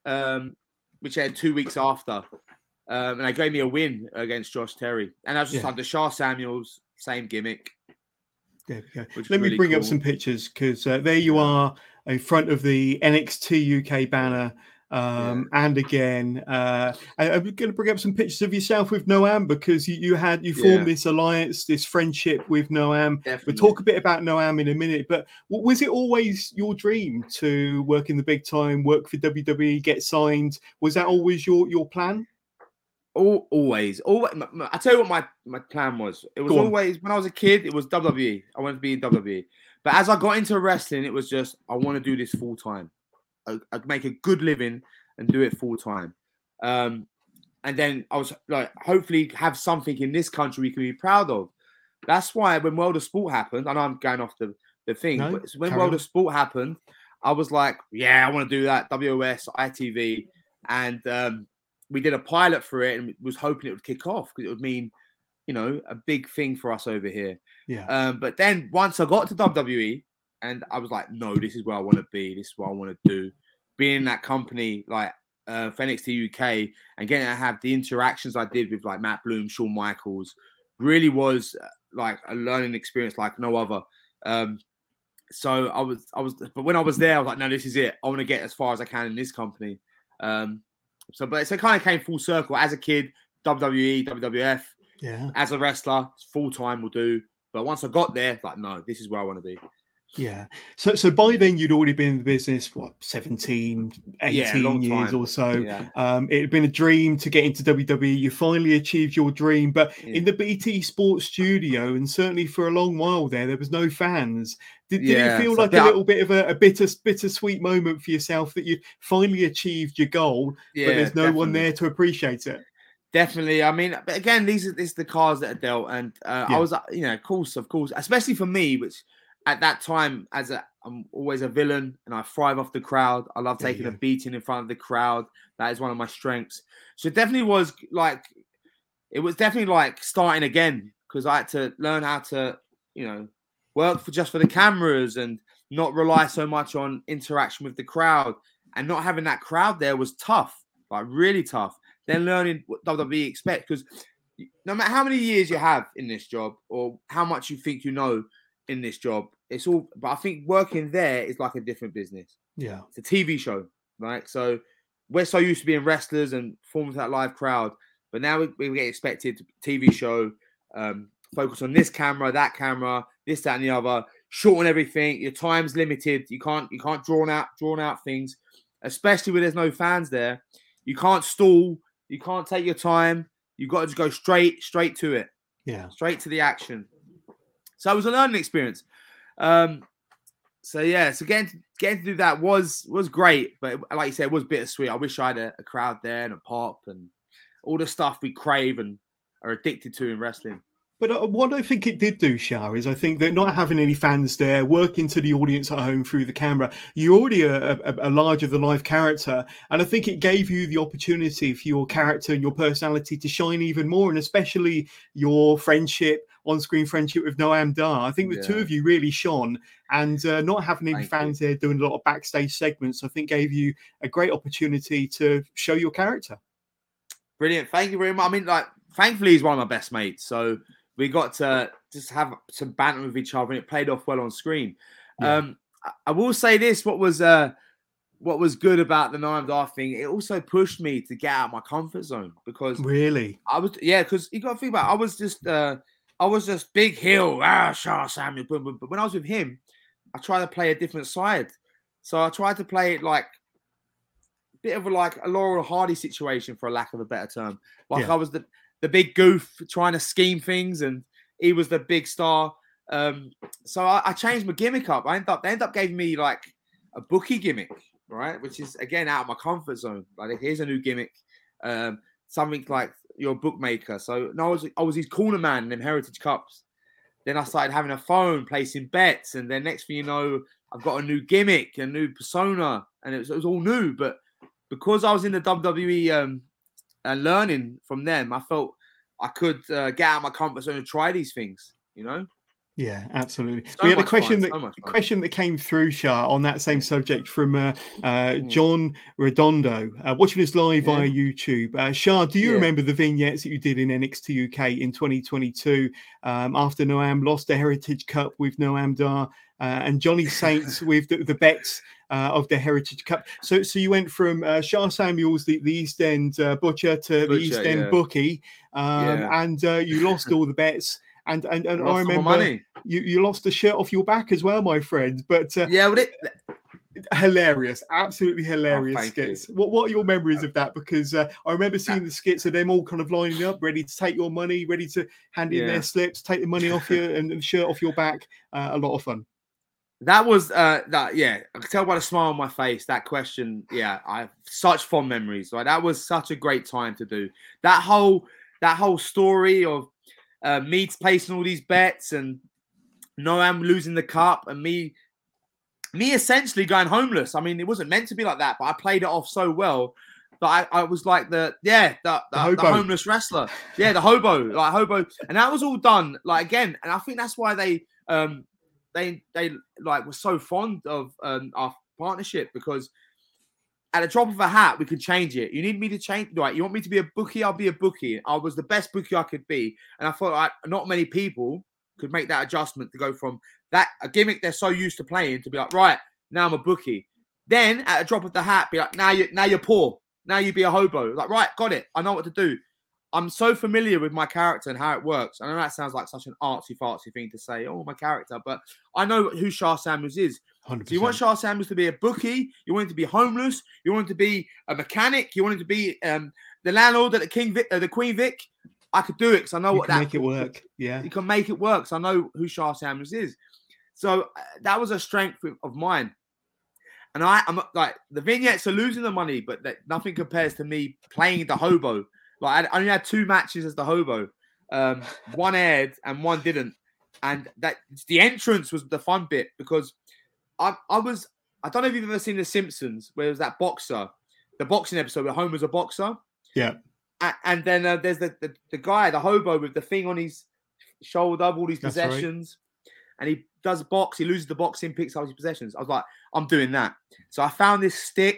which I had 2 weeks after, and they gave me a win against Josh Terry, and I was just under Sha Samuels, same gimmick. There we go. Let me bring up some pictures because there you are in front of the NXT UK banner. And again, I'm going to bring up some pictures of yourself with Noam because you formed this alliance, this friendship with Noam. Definitely. We'll talk a bit about Noam in a minute, but was it always your dream to work in the big time, work for WWE, get signed? Was that always your plan? Always. I tell you what my plan was. It was always, when I was a kid, it was WWE. I wanted to be in WWE. But as I got into wrestling, it was just, I want to do this full time. I'd make a good living and do it full time. And then I was like, hopefully have something in this country we can be proud of. That's why when World of Sport happened, I know I'm going off the thing, but when World of Sport happened, I was like, I want to do that, WOS, ITV. And we did a pilot for it and was hoping it would kick off because it would mean, a big thing for us over here. Yeah. But then once I got to WWE, and I was like, no, this is where I want to be. This is what I want to do. Being in that company, like NXT UK, and getting to have the interactions I did with like Matt Bloom, Shawn Michaels, really was like a learning experience like no other. So I was, but when I was there, I was like, no, this is it. I want to get as far as I can in this company. So it kind of came full circle. As a kid, WWE, WWF. Yeah. As a wrestler, full time will do. But once I got there, like, no, this is where I want to be. Yeah. So by then you'd already been in the business, 17, 18 years or so. Yeah. It had been a dream to get into WWE. You finally achieved your dream, but in the BT Sports studio, and certainly for a long while there was no fans. Did it feel like a little bit of a bittersweet moment for yourself that you finally achieved your goal, but there's no one there to appreciate it? Definitely. I mean, but again, these are the cards that are dealt, and I was, of course, especially for me, which at that time, I'm always a villain, and I thrive off the crowd. I love taking a beating in front of the crowd. That is one of my strengths. So it was definitely like starting again because I had to learn how to, work just for the cameras and not rely so much on interaction with the crowd. and not having that crowd there was tough, like really tough. Then learning what WWE expect, because no matter how many years you have in this job or how much you think you know in this job, it's all. But I think working there is like a different business. Yeah, it's a TV show, right? So we're so used to being wrestlers and performing for that live crowd, but now we get expected to TV show, focus on this camera, that camera, this, that, and the other, shorten everything. Your time's limited. You can't drawn out things, especially when there's no fans there. You can't stall. You can't take your time. You've got to just go straight to it. Yeah, straight to the action. So it was a learning experience. So getting to do that was great, but like you said, it was bittersweet. I wish I had a crowd there and a pop and all the stuff we crave and are addicted to in wrestling. But what I think it did do, Shah, is I think that not having any fans there, working to the audience at home through the camera, you're already a larger-than-life character, and I think it gave you the opportunity for your character and your personality to shine even more, and especially your friendship, on-screen friendship with Noam Dar. I think the two of you really shone, and not having any fans there doing a lot of backstage segments, I think gave you a great opportunity to show your character. Brilliant. Thank you very much. I mean, thankfully, he's one of my best mates, so we got to just have some banter with each other, and it played off well on screen. Yeah. I will say this: what was good about the Noam Dar thing, it also pushed me to get out of my comfort zone, because really, because you got to think about it, I was just big heel, Shah Samuel, boom, boom. But when I was with him, I tried to play a different side. So I tried to play it like a bit of a Laurel Hardy situation, for a lack of a better term. I was the big goof trying to scheme things, and he was the big star. So I changed my gimmick up. They ended up giving me like a bookie gimmick, right? Which is again out of my comfort zone. Like, here's a new gimmick, something like your bookmaker. So no, I was his corner man in them Heritage Cups. Then I started having a phone, placing bets, and then next thing you know, I've got a new gimmick, a new persona, and it was all new. But because I was in the WWE and learning from them, I felt I could get out of my comfort zone and try these things, you know? Yeah, absolutely. We had a question that came through, Shah, on that same subject from John Redondo, watching us live via YouTube. Shah, do you remember the vignettes that you did in NXT UK in 2022 after Noam lost the Heritage Cup with Noam Dar and Johnny Saints with the bets of the Heritage Cup? So you went from Shah Samuels, the East End Butcher, to the East End Bookie, and you lost all the bets. And I remember you lost the shirt off your back as well, my friend. But hilarious, absolutely hilarious skits. What are your memories of that? Because I remember seeing the skits of them all kind of lining up, ready to take your money, ready to hand in their slips, take the money off you, and the shirt off your back. A lot of fun. That was I could tell by the smile on my face. That question, I have such fond memories. Right, that was such a great time to do that whole story of me placing all these bets and Noam losing the cup and me essentially going homeless. I mean, it wasn't meant to be like that, but I played it off so well that I was like the homeless wrestler. Yeah, the hobo, and that was all done again. And I think that's why they were so fond of our partnership, because at the drop of a hat, we could change it. You need me to change, right? You want me to be a bookie? I'll be a bookie. I was the best bookie I could be. And I thought not many people could make that adjustment to go from a gimmick they're so used to playing to be like, right, now I'm a bookie. Then at a drop of the hat, be like, now you're poor. Now you be a hobo. Like, right, got it. I know what to do. I'm so familiar with my character and how it works. I know that sounds like such an artsy-fartsy thing to say, my character, but I know who Shah Samuels is. 100%. So you want Shah Samuels to be a bookie, you want him to be homeless, you want him to be a mechanic, you want him to be the landlord at the Queen Vic. I could do it because I know what that make it work. Yeah, you can make it work. So I know who Shah Samuels is. So that was a strength of mine. And I'm like, the vignettes are losing the money, but nothing compares to me playing the hobo. I only had 2 matches as the hobo. One aired and one didn't. And the entrance was the fun bit, because I don't know if you've ever seen The Simpsons, where there's that boxer, the boxing episode where Homer's a boxer. Yeah. And then there's the guy, the hobo, with the thing on his shoulder, all these possessions. Right. And he does box, he loses the boxing, picks up his possessions. I was like, I'm doing that. So I found this stick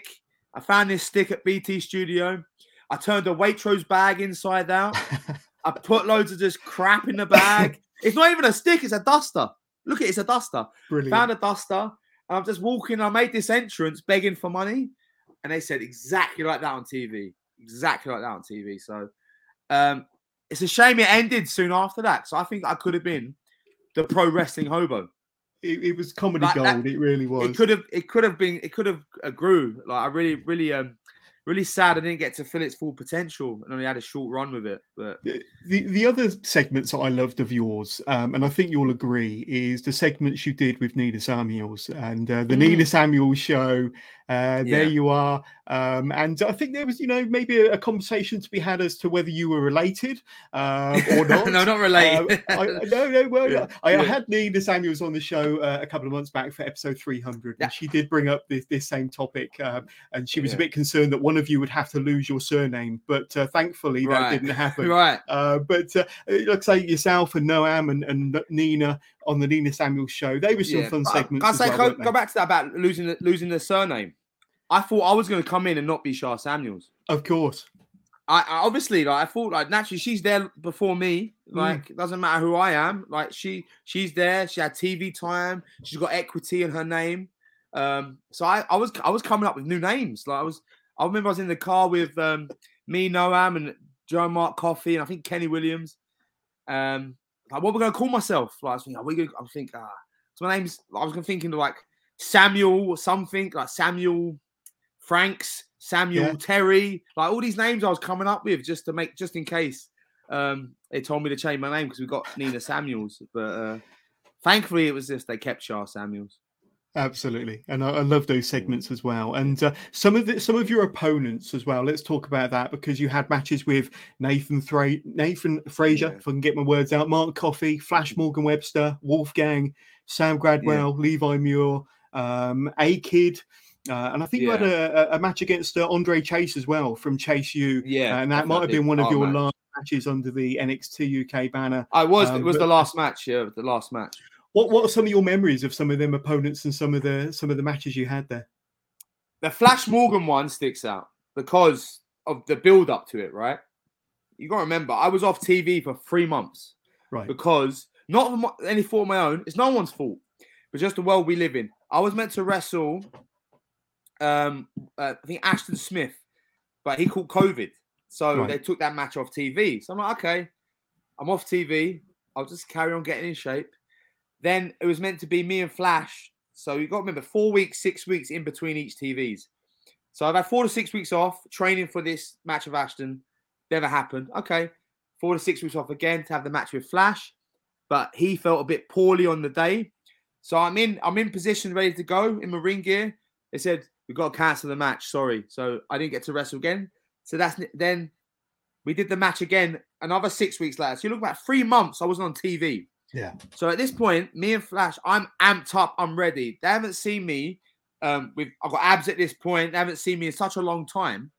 I found this stick at BT Studio. I turned a Waitrose bag inside out. I put loads of just crap in the bag. It's not even a stick, it's a duster. Look, it's a duster. Brilliant. Found a duster. And I'm just walking. I made this entrance begging for money. And they said exactly like that on TV. Exactly like that on TV. So it's a shame it ended soon after that. So I think I could have been the pro wrestling hobo. It was comedy gold. It really was. It could have grew. Like I really sad I didn't get to fill its full potential and only had a short run with it. But the other segments that I loved of yours, and I think you'll agree, is the segments you did with Nina Samuels and the Nina Samuels show. There you are. And I think there was, maybe a conversation to be had as to whether you were related or not. No, not related. I had Nina Samuels on the show a couple of months back for episode 300, and she did bring up this same topic, and she was a bit concerned that one of you would have to lose your surname, but thankfully that didn't happen. Right. But like say yourself and Noam and Nina on the Nina Samuels show, they were some fun segments. Go back to that about losing the surname. I thought I was going to come in and not be Shah Samuels. Of course. I obviously, I thought, naturally, she's there before me. It doesn't matter who I am. She's there. She had TV time. She's got equity in her name. So I was coming up with new names. I remember I was in the car with me, Noam, and Joe Mark Coffey, and I think Kenny Williams. What we're going to call myself? I was thinking, so my name's. I was thinking like Samuel or something, like Samuel Franks, Samuel Terry, like all these names I was coming up with just in case they told me to change my name because we got Nina Samuels. But thankfully, it was just they kept Shah Samuels. Absolutely, and I love those segments as well. And some of your opponents as well. Let's talk about that because you had matches with Nathan Frazier, if I can get my words out, Mark Coffey, Flash Morgan Webster, Wolfgang, Sam Gradwell, Levi Muir, A-Kid. And I think you had a match against Andre Chase as well from Chase U. And that might have been one of your last matches under the NXT UK banner. It was the last match. Yeah, the last match. What are some of your memories of some of them opponents and some of the matches you had there? The Flash Morgan one sticks out because of the build up to it, right? You got to remember, I was off TV for 3 months, right? Because not of any fault of my own. It's no one's fault, but just the world we live in. I was meant to wrestle. I think Ashton Smith, but he caught COVID, so they took that match off TV. So I'm like, okay, I'm off TV. I'll just carry on getting in shape. Then it was meant to be me and Flash. So you got to remember 4 weeks, 6 weeks in between each TVs. So I've had 4 to 6 weeks off training for this match of Ashton. Never happened. Okay, 4 to 6 weeks off again to have the match with Flash, but he felt a bit poorly on the day. So I'm in position, ready to go in my ring gear. They said we've got to cancel the match. Sorry. So I didn't get to wrestle again. So then we did the match again another 6 weeks later. So you look about 3 months I wasn't on TV. Yeah. So at this point, me and Flash, I'm amped up. I'm ready. They haven't seen me. I've got abs at this point. They haven't seen me in such a long time.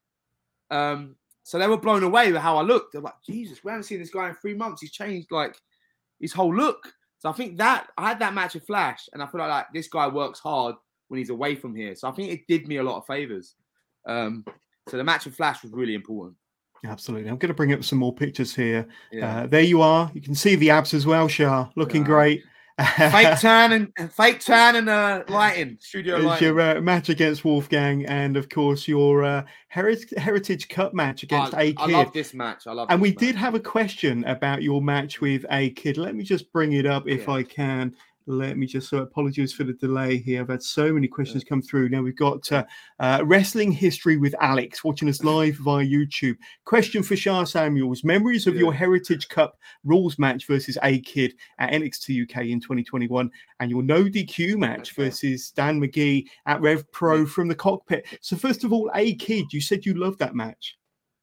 So they were blown away with how I looked. They're like, Jesus, we haven't seen this guy in 3 months. He's changed like his whole look. So I think that I had that match with Flash, and I feel like this guy works hard when he's away from here. So I think it did me a lot of favors. So the match with Flash was really important. Absolutely. I'm going to bring up some more pictures here. Yeah. There you are. You can see the abs as well, Shah. Looking great. Fake tan and lighting, studio lighting. Your match against Wolfgang, and of course your Heritage Cup match against A-Kid. I love this match. And we did have a question about your match with A-Kid. Let me just bring it up if I can. Let me just, apologies for the delay here. I've had so many questions come through. Now we've got Wrestling History with Alex watching us live via YouTube. Question for Shah Samuels. Memories of your Heritage Cup rules match versus A-Kid at NXT UK in 2021 and your no DQ match versus Dan McGee at Rev Pro from the cockpit. So first of all, A-Kid, you said you loved that match.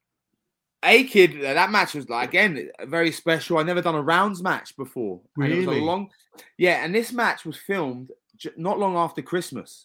A-Kid, that match was again very special. I never done a rounds match before. Really? And it was and this match was filmed not long after Christmas.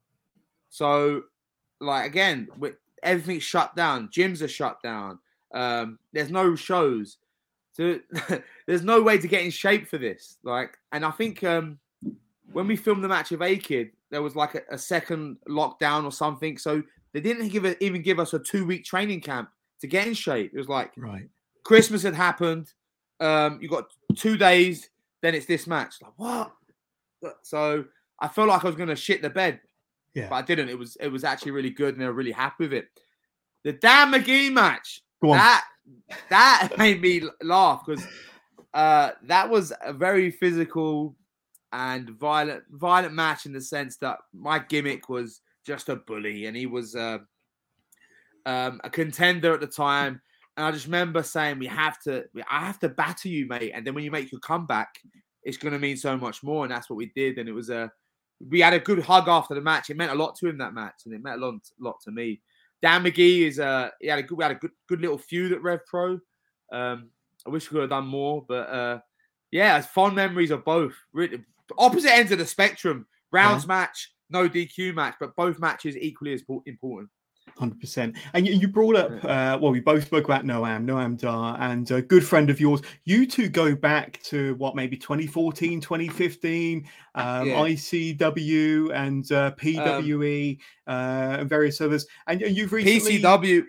So, again, everything's shut down. Gyms are shut down. There's no shows. So there's no way to get in shape for this. And I think when we filmed the match of A-Kid, there was a second lockdown or something. So They didn't even give us a 2-week training camp to get in shape. It was like Christmas had happened. You got 2 days, then it's this match. Like, what? So I felt like I was going to shit the bed, but I didn't. It was actually really good, and they were really happy with it. The Dan Magee match, that made me laugh because that was a very physical and violent match in the sense that my gimmick was just a bully, and he was a contender at the time. And I just remember saying, I have to batter you, mate. And then when you make your comeback, it's going to mean so much more. And that's what we did. And it was we had a good hug after the match. It meant a lot to him, that match, and it meant a lot to me. Dan Magee we had a good little feud at Rev Pro. I wish we could have done more, but it's fond memories of both. Really, opposite ends of the spectrum. Rounds match, no DQ match, but both matches equally as important. 100%. And you brought up, we both spoke about Noam Dar, and a good friend of yours. You two go back to maybe 2014, 2015, ICW and PWE and various others. And you've recently PCW.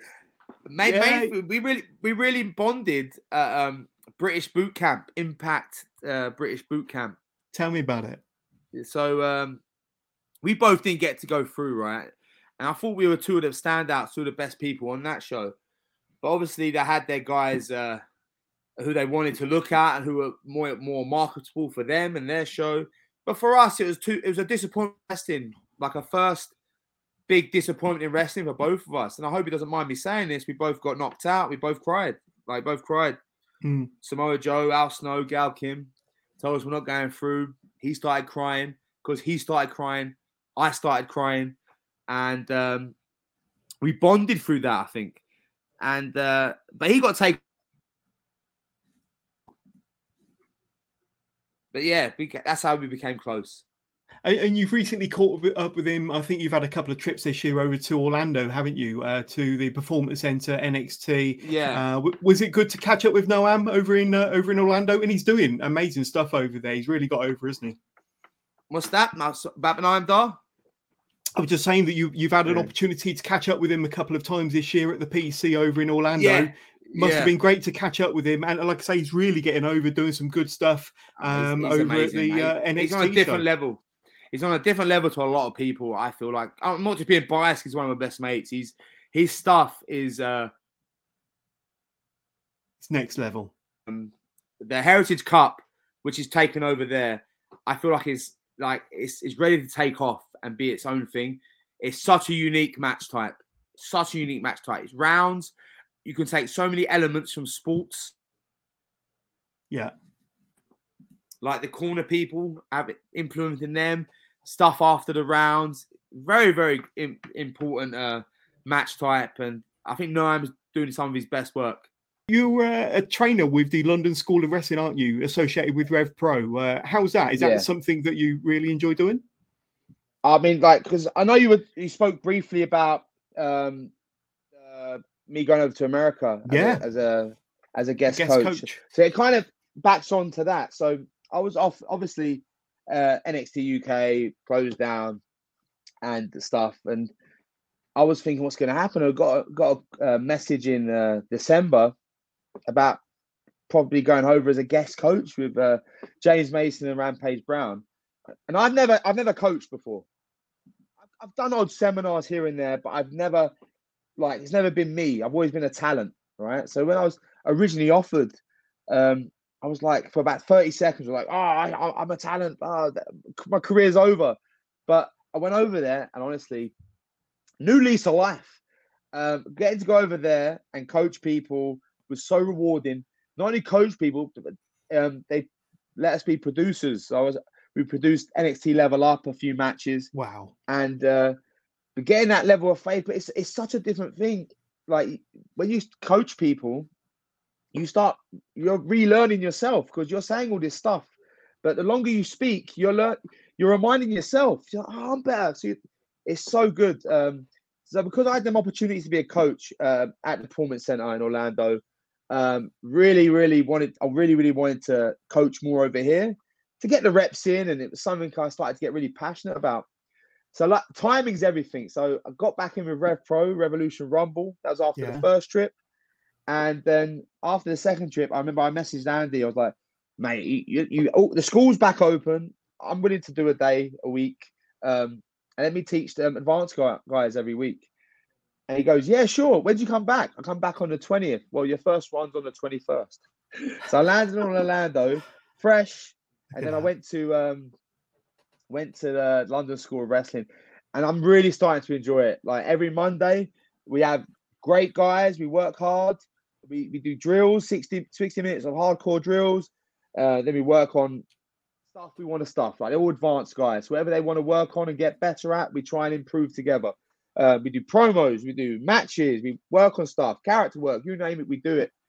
We really bonded at British Boot Camp, Impact British Boot Camp. Tell me about it. So we both didn't get to go through, right? And I thought we were two of the standouts, two of the best people on that show. But obviously they had their guys who they wanted to look at and who were more marketable for them and their show. But for us, it was a disappointment in wrestling, like a first big disappointment in wrestling for both of us. And I hope he doesn't mind me saying this. We both got knocked out. We both cried. Samoa Joe, Al Snow, Gal Kim told us we're not going through. He started crying because he started crying. I started crying. And we bonded through that, I think. And but he got taken. But yeah, that's how we became close. And you've recently caught up with him. I think you've had a couple of trips this year over to Orlando, haven't you? To the Performance Center, NXT. Yeah. Was it good to catch up with Noam over in Orlando? And he's doing amazing stuff over there. He's really got over, isn't he? What's that? About Noam Dar? I was just saying that you've had an opportunity to catch up with him a couple of times this year at the PC over in Orlando. Yeah. Must have been great to catch up with him. And like I say, he's really getting over, doing some good stuff he's over amazing, at the NXT He's on a different level. He's on a different level to a lot of people, I feel like. I'm not just being biased, he's one of my best mates. His stuff is... it's next level. The Heritage Cup, which is taken over there, I feel like it's ready to take off and be its own thing. It's such a unique match type. It's rounds. You can take so many elements from sports. Yeah. Like the corner people, have it implementing them, stuff after the rounds. Very, very important match type. And I think Noam's doing some of his best work. You're a trainer with the London School of Wrestling, aren't you? Associated with Rev Pro. How's that? Is that something that you really enjoy doing? I mean, because I know you spoke briefly about me going over to America as a guest coach. So it kind of backs on to that. So I was off, obviously, NXT UK closed down and stuff, and I was thinking, what's going to happen? I got a message in December about probably going over as a guest coach with James Mason and Rampage Brown. And I've never coached before. I've done odd seminars here and there, but I've never, it's never been me. I've always been a talent, right? So when I was originally offered, I was like, for about 30 seconds, I'm a talent. My career's over. But I went over there and honestly, new lease of life. Getting to go over there and coach people was so rewarding. Not only coach people, but they let us be producers. So we produced NXT Level Up a few matches. Wow. And getting that level of faith, but it's such a different thing. Like when you coach people, you're relearning yourself because you're saying all this stuff. But the longer you speak, you're reminding yourself, I'm better. So it's so good. So because I had them opportunities to be a coach at the Performance Center in Orlando, really wanted to coach more over here to get the reps in, and it was something I started to get really passionate about. So like timing's everything. So I got back in with Rev Pro, Revolution Rumble. That was after the first trip. And then after the second trip, I remember I messaged Andy. I was like, mate, the school's back open. I'm willing to do a day a week. And let me teach them advanced guys every week. And he goes, yeah, sure. When did you come back? I come back on the 20th. Well, your first one's on the 21st. So I landed on Orlando, fresh. And then I went to the London School of Wrestling. And I'm really starting to enjoy it. Like every Monday, we have great guys. We work hard. We do drills, 60 minutes of hardcore drills. Then we work on stuff we want to stuff. Like they're all advanced guys. Whatever they want to work on and get better at, we try and improve together. We do promos, we do matches, we work on stuff, character work, you name it, we do it.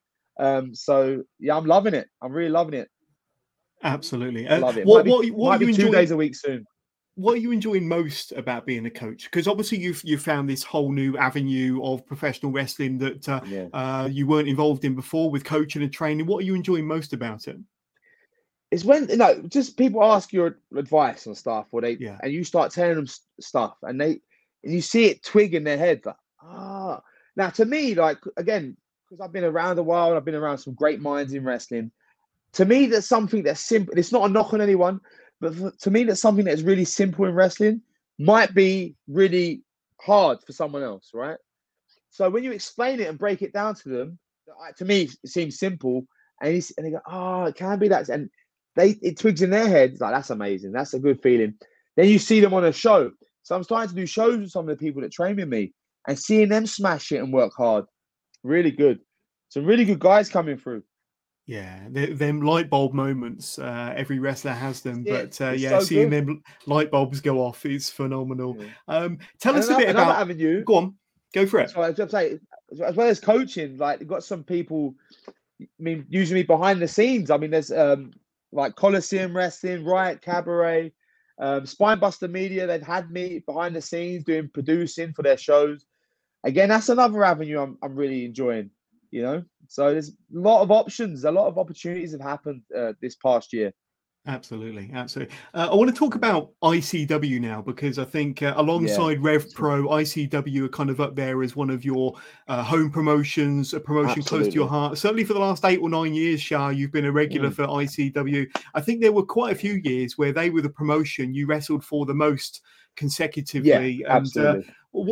So yeah, I'm loving it. I'm really loving it. Absolutely. Love it. What might be 2 days a week soon. What are you enjoying most about being a coach? Because obviously you've found this whole new avenue of professional wrestling that you weren't involved in before with coaching and training. What are you enjoying most about it? It's when just people ask your advice on stuff, or and you start telling them stuff, and you see it twig in their head. Like, Now to me, like again, because I've been around a while and I've been around some great minds in wrestling. To me, that's something that's simple. It's not a knock on anyone. But to me, that's something that's really simple in wrestling might be really hard for someone else, right? So when you explain it and break it down to them, to me, it seems simple. And they go, oh, it can be that. And it twigs in their heads, like, that's amazing. That's a good feeling. Then you see them on a show. So I'm starting to do shows with some of the people that train with me and seeing them smash it and work hard. Really good. Some really good guys coming through. Yeah, them light bulb moments. Every wrestler has them, but so seeing good. them light bulbs go off is phenomenal. Yeah. Tell us a bit about avenue. Go on, go for it. So I was just say, as well as coaching, like you've got some people. I mean, usually behind the scenes. I mean, there's like Coliseum Wrestling, Riot Cabaret, Spinebuster Media. They've had me behind the scenes doing producing for their shows. Again, that's another avenue I'm really enjoying. You know, so there's a lot of options, a lot of opportunities have happened this past year. Absolutely. I want to talk about ICW now, because I think alongside Rev Pro, ICW are kind of up there as one of your home promotions, a promotion close to your heart. Certainly for the last 8 or 9 years, Shah, you've been a regular for ICW. I think there were quite a few years where they were the promotion you wrestled for the most consecutively. Yeah, absolutely.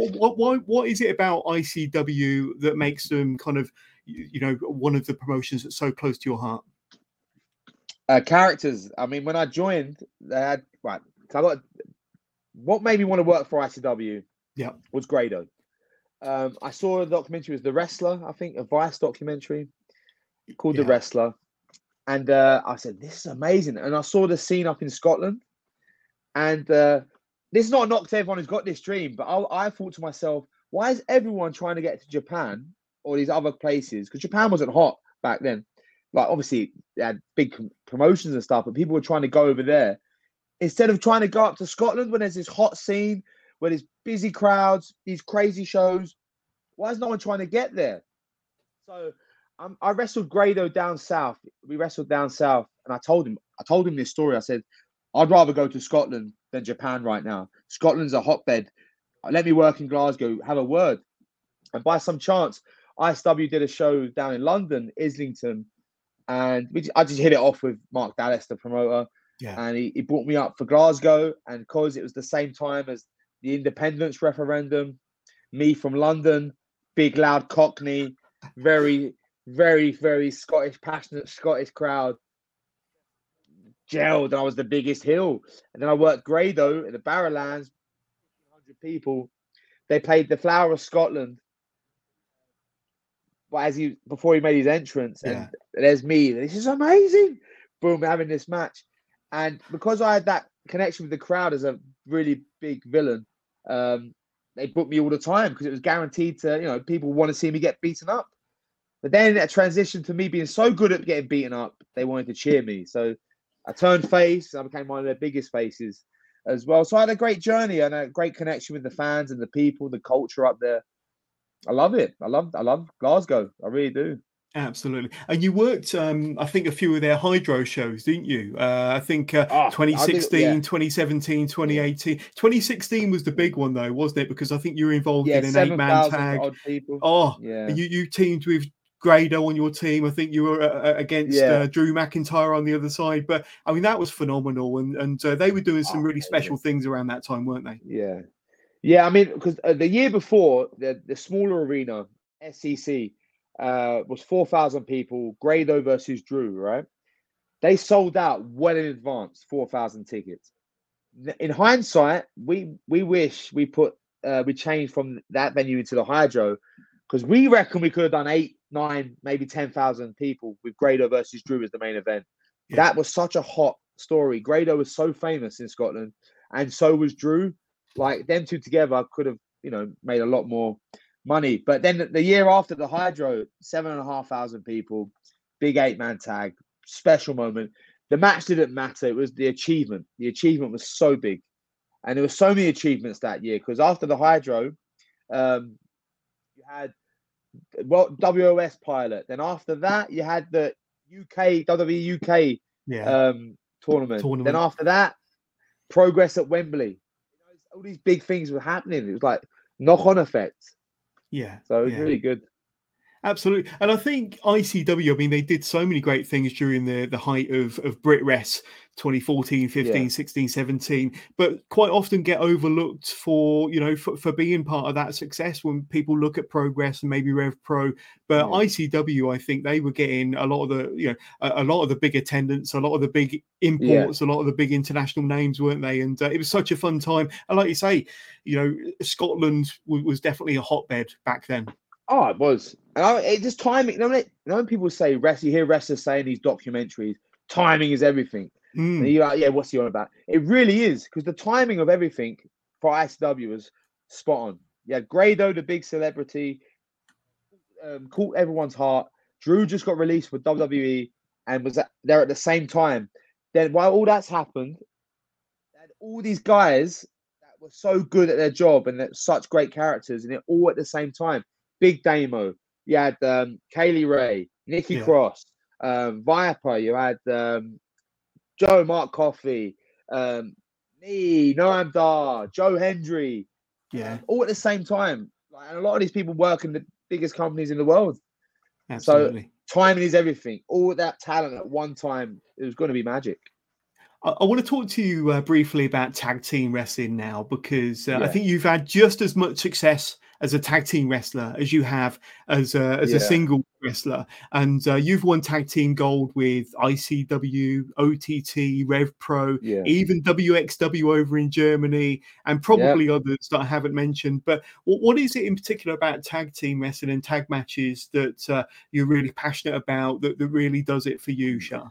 What is it about ICW that makes them kind of, one of the promotions that's so close to your heart? Characters. I mean, when I joined, they had what made me want to work for ICW. Yeah, was Grado. I saw a documentary, it was The Wrestler, I think, a Vice documentary called The Wrestler, and I said, this is amazing. And I saw the scene up in Scotland, and this is not a knock to everyone who's got this dream, but I thought to myself, why is everyone trying to get to Japan or these other places? Because Japan wasn't hot back then. Like, obviously, they had big promotions and stuff, but people were trying to go over there instead of trying to go up to Scotland when there's this hot scene, where there's busy crowds, these crazy shows. Why is no one trying to get there? So I wrestled Grado down south. We wrestled down south, and I told him this story. I said, I'd rather go to Scotland than Japan right now. Scotland's a hotbed. Let me work in Glasgow, have a word. And by some chance, ISW did a show down in London, Islington, and I just hit it off with Mark Dallas, the promoter. Yeah. And he brought me up for Glasgow, and because it was the same time as the independence referendum, me from London, big loud Cockney, very, very, very Scottish, passionate Scottish crowd, gelled, and I was the biggest heel. And then I worked Grado in the Barrowlands, 100 people. They played the Flower of Scotland, but before he made his entrance, and there's me. This is amazing. Boom, having this match. And because I had that connection with the crowd as a really big villain, they booked me all the time because it was guaranteed to, people want to see me get beaten up. But then that transition to me being so good at getting beaten up, they wanted to cheer me. So I turned face. I became one of their biggest faces as well. So I had a great journey and a great connection with the fans and the people, the culture up there. I love it. I love Glasgow. I really do. Absolutely. And you worked, I think, a few of their Hydro shows, didn't you? I think 2016, 2017, 2018. 2016 was the big one, though, wasn't it? Because I think you were involved in an 8-man tag. Odd people. Oh, yeah. You teamed with Grado on your team. I think you were against Drew McIntyre on the other side. But, I mean, that was phenomenal. And they were doing some really special things around that time, weren't they? Yeah. Yeah, I mean, because the year before, the smaller arena, SEC, was 4,000 people, Grado versus Drew, right? They sold out well in advance, 4,000 tickets. In hindsight, we wish we changed from that venue into the Hydro, because we reckon we could have done 8, 9, maybe 10,000 people with Grado versus Drew as the main event. Yeah. That was such a hot story. Grado was so famous in Scotland, and so was Drew. Like, them two together could have, made a lot more money. But then the year after the Hydro, 7,500 people, big 8-man tag, special moment. The match didn't matter. It was the achievement. The achievement was so big. And there were so many achievements that year, because after the Hydro, you had WOS pilot. Then after that, you had the WWE UK tournament. Then after that, Progress at Wembley. All these big things were happening. It was like knock-on effects. Yeah. So it was really good. Absolutely. And I think ICW, I mean, they did so many great things during the height of BritWres 2014, 15, 16, 17, but quite often get overlooked for being part of that success when people look at Progress and maybe Rev Pro. But ICW, I think they were getting a lot of the big attendance, a lot of the big imports, a lot of the big international names, weren't they? And it was such a fun time. And like you say, Scotland was definitely a hotbed back then. Oh, it was. And it just timing. When people say you hear wrestlers saying these documentaries, timing is everything. And you're like, what's he on about? It really is, because the timing of everything for ICW was spot on. You had Grado, the big celebrity, caught everyone's heart. Drew just got released with WWE and was there at the same time. Then while all that's happened, had all these guys that were so good at their job and that such great characters, and it all at the same time. Big Damo. You had Kaylee Ray, Nikki Cross, Viper. You had Joe Mark Coffey, me, Noam Dar, Joe Hendry. Yeah. All at the same time. And a lot of these people work in the biggest companies in the world. Absolutely. So timing is everything. All that talent at one time, it was going to be magic. I want to talk to you briefly about tag team wrestling now, because I think you've had just as much success as a tag team wrestler as you have as a single wrestler. And you've won tag team gold with ICW, OTT, Rev Pro, even WXW over in Germany, and probably others that I haven't mentioned. But what is it in particular about tag team wrestling and tag matches that you're really passionate about, that really does it for you, Shah?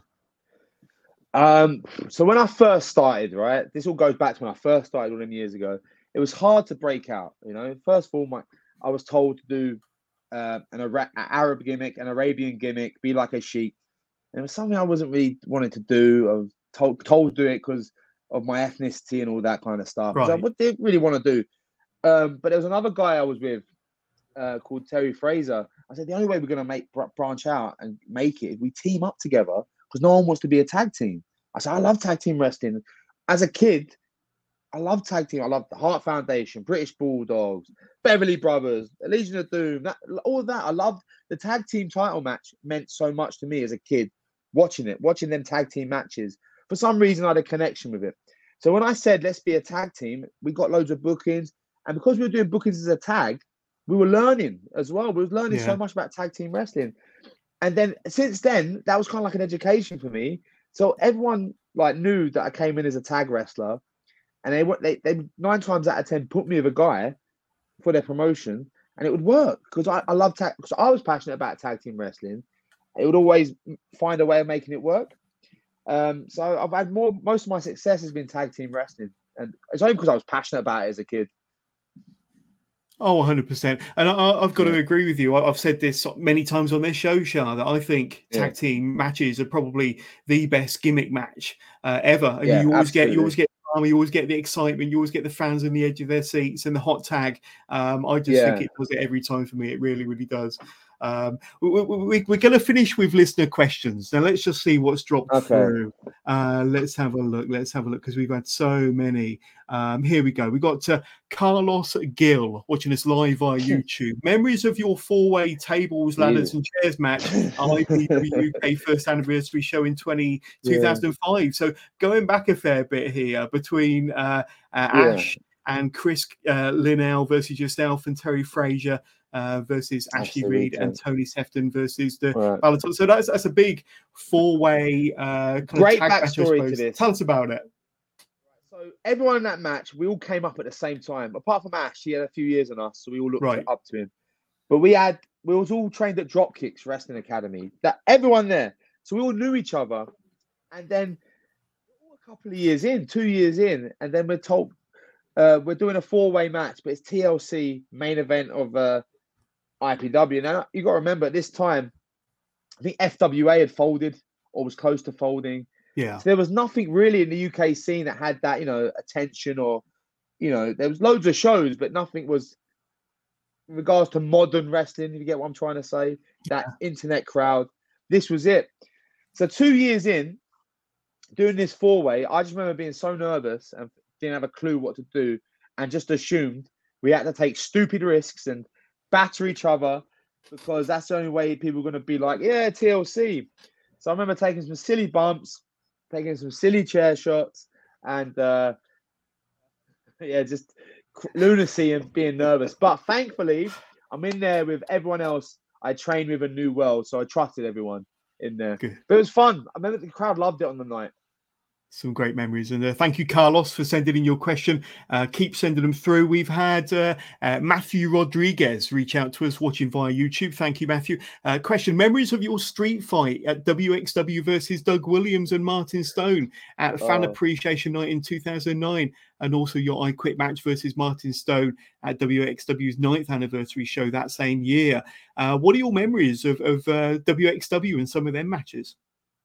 So when I first started, right, this all goes back to when I first started all them years ago. It was hard to break out, First of all, I was told to do an Arab gimmick, an Arabian gimmick, be like a sheik. And it was something I wasn't really wanting to do. I was told to do it because of my ethnicity and all that kind of stuff. Right. So I didn't really want to do. But there was another guy I was with called Terry Fraser. I said, the only way we're going to branch out and make it is we team up together, because no one wants to be a tag team. I said, I love tag team wrestling. As a kid, I love tag team. I love the Heart Foundation, British Bulldogs, Beverly Brothers, Legion of Doom, all of that. I loved the tag team title match. Meant so much to me as a kid, watching them tag team matches. For some reason, I had a connection with it. So when I said, let's be a tag team, we got loads of bookings. And because we were doing bookings as a tag, we were learning as well. We were learning so much about tag team wrestling. And then since then, that was kind of like an education for me. So everyone knew that I came in as a tag wrestler, and they 9 times out of 10 put me with a guy for their promotion, and it would work because I love tag. Because I was passionate about tag team wrestling, it would always find a way of making it work. So I've had most of my success has been tag team wrestling, and it's only because I was passionate about it as a kid. Oh, 100%. And I've got to agree with you. I've said this many times on this show, Shah, that I think tag team matches are probably the best gimmick match ever. And you always get drama, you always get the excitement, you always get the fans on the edge of their seats and the hot tag. I just think it does it every time for me. It really, really does. We're going to finish with listener questions. Now let's just see what's dropped through. Let's have a look because we've had so many. Here we go. We got Carlos Gill watching us live via YouTube. Memories of your 4-way tables, ladders and chairs match IPW UK first anniversary show in 2005. So going back a fair bit here between Ash and Chris Linnell versus yourself and Terry Fraser versus Ashley Reed and Tony Sefton versus the Valentine. So that's a big 4-way great backstory to this. Tell us about it. So everyone in that match, we all came up at the same time. Apart from Ash, he had a few years on us, so we all looked up to him. But we was all trained at Dropkicks Wrestling Academy. That everyone there, so we all knew each other. And then a couple of years in, 2 years in, and then we're told we're doing a 4-way match, but it's TLC main event of IPW. Now you got to remember at this time, I think FWA had folded or was close to folding. Yeah. So there was nothing really in the UK scene that had that, attention or, there was loads of shows, but nothing was in regards to modern wrestling, if you get what I'm trying to say, that internet crowd. This was it. So 2 years in, doing this 4-way, I just remember being so nervous and didn't have a clue what to do and just assumed we had to take stupid risks and batter each other because that's the only way people are going to be like, yeah, TLC. So I remember taking some silly bumps, taking some silly chair shots, and just lunacy and being nervous. But thankfully, I'm in there with everyone else I trained with and knew well, so I trusted everyone in there. Good. But it was fun. I remember the crowd loved it on the night. Some great memories. And thank you, Carlos, for sending in your question. Keep sending them through. We've had Matthew Rodriguez reach out to us watching via YouTube. Thank you, Matthew. Question, memories of your street fight at WXW versus Doug Williams and Martin Stone at Fan Appreciation Night in 2009, and also your I Quit match versus Martin Stone at WXW's 9th anniversary show that same year. What are your memories of WXW and some of their matches?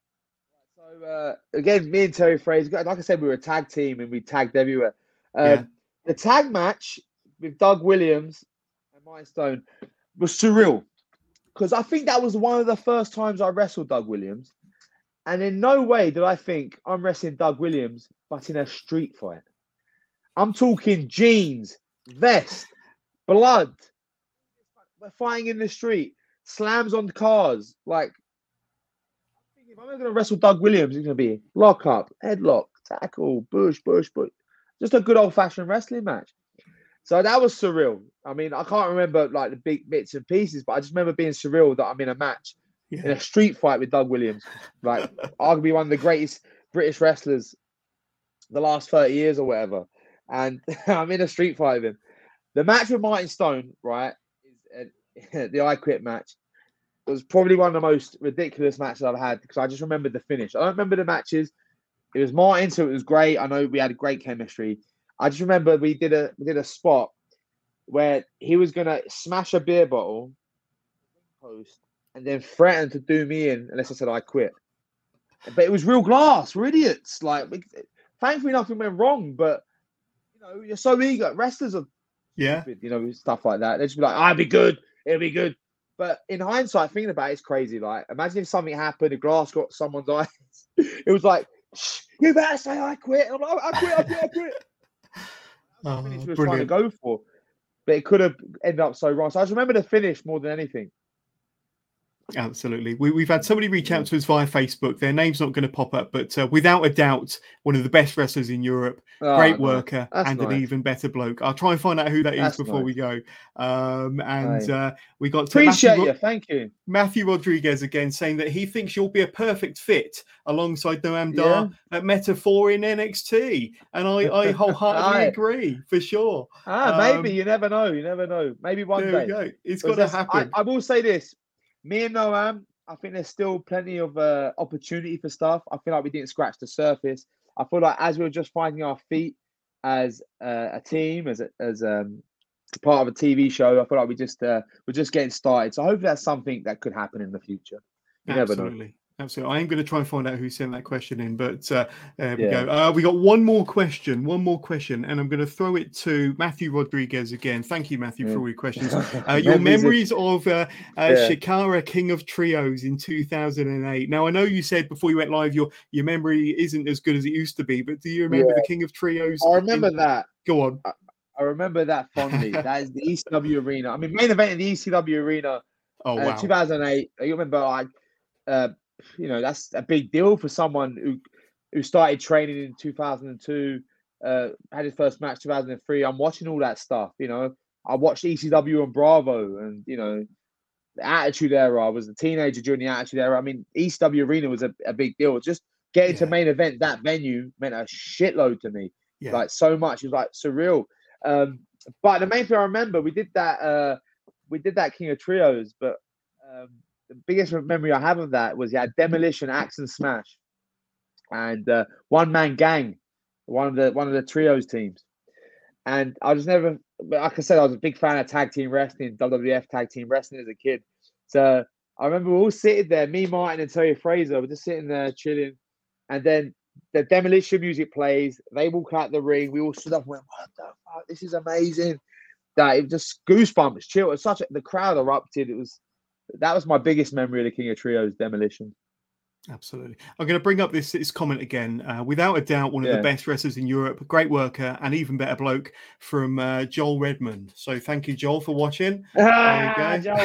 Again, me and Terry Fraser, like I said, we were a tag team and we tagged everywhere. The tag match with Doug Williams and Martin Stone was surreal because I think that was one of the first times I wrestled Doug Williams. And in no way did I think I'm wrestling Doug Williams, but in a street fight. I'm talking jeans, vest, blood. We're fighting in the street, slams on cars, like. If I'm going to wrestle Doug Williams, it's going to be lock up, headlock, tackle, bush. Just a good old-fashioned wrestling match. So that was surreal. I mean, I can't remember like the big bits and pieces, but I just remember being surreal that I'm in a match in a street fight with Doug Williams. Like, arguably one of the greatest British wrestlers the last 30 years or whatever. And I'm in a street fight with him. The match with Martin Stone, right, is the I Quit match. It was probably one of the most ridiculous matches I've had because I just remembered the finish. I don't remember the matches. It was Martin, so it was great. I know we had great chemistry. I just remember we did a spot where he was gonna smash a beer bottle post and then threaten to do me in unless I said I quit. But it was real glass. We're idiots. Like, thankfully nothing went wrong. But you're so eager. Wrestlers are stupid, stuff like that. They just be like, "I'll be good. It'll be good." But in hindsight, thinking about it, it's crazy. Like, imagine if something happened, the glass got someone's eyes. It was like, you better say I quit. I'm like, I quit. That's the finish we were trying to go for. But it could have ended up so wrong. So I just remember the finish more than anything. Absolutely. We've had somebody reach out to us via Facebook. Their name's not going to pop up, but without a doubt, one of the best wrestlers in Europe, great worker, and an even better bloke. I'll try and find out who that is before we go. We got to appreciate you. Thank you. Matthew Rodriguez again saying that he thinks you'll be a perfect fit alongside Noam Dar at Metaphor in NXT. And I wholeheartedly agree, for sure. Maybe. You never know. Maybe one day. There we go. It's got to happen. I will say this. Me and Noam, I think there's still plenty of opportunity for stuff. I feel like we didn't scratch the surface. I feel like as we were just finding our feet as a team, as part of a TV show, I feel like we're just getting started. So hopefully that's something that could happen in the future. You never know. Absolutely. I am going to try and find out who sent that question in, but there we go. We got one more question, and I'm going to throw it to Matthew Rodriguez again. Thank you, Matthew, for all your questions. Your memories of Chikara King of Trios in 2008. Now, I know you said before you went live, your memory isn't as good as it used to be, but do you remember the King of Trios? I remember that. Go on. I remember that fondly. That is the ECW arena. I mean, main event in the ECW arena. Oh, wow. 2008. You remember, that's a big deal for someone who started training in 2002, had his first match 2003. I'm watching all that stuff. I watched ECW and Bravo, and the Attitude Era. I was a teenager during the Attitude Era. I mean, ECW arena was a big deal. Just getting to main event that venue meant a shitload to me. Like so much. It was like surreal. But the main thing I remember, we did that King of Trios, but the biggest memory I have of that was Demolition, Axe and Smash, and One Man Gang, one of the trios teams. And I just never, like I said, I was a big fan of tag team wrestling, WWF tag team wrestling as a kid. So I remember we all sitting there, me, Martin, and Terry Fraser, we're just sitting there chilling, and then the Demolition music plays. They walk out the ring. We all stood up and went, "What the fuck? This is amazing!" That it just goosebumps, chill. It was the crowd erupted. That was my biggest memory of the King of Trios, Demolition. Absolutely. I'm going to bring up this comment again. Without a doubt, one of the best wrestlers in Europe, great worker, and even better bloke from Joel Redmond. So thank you, Joel, for watching. There you go. Joel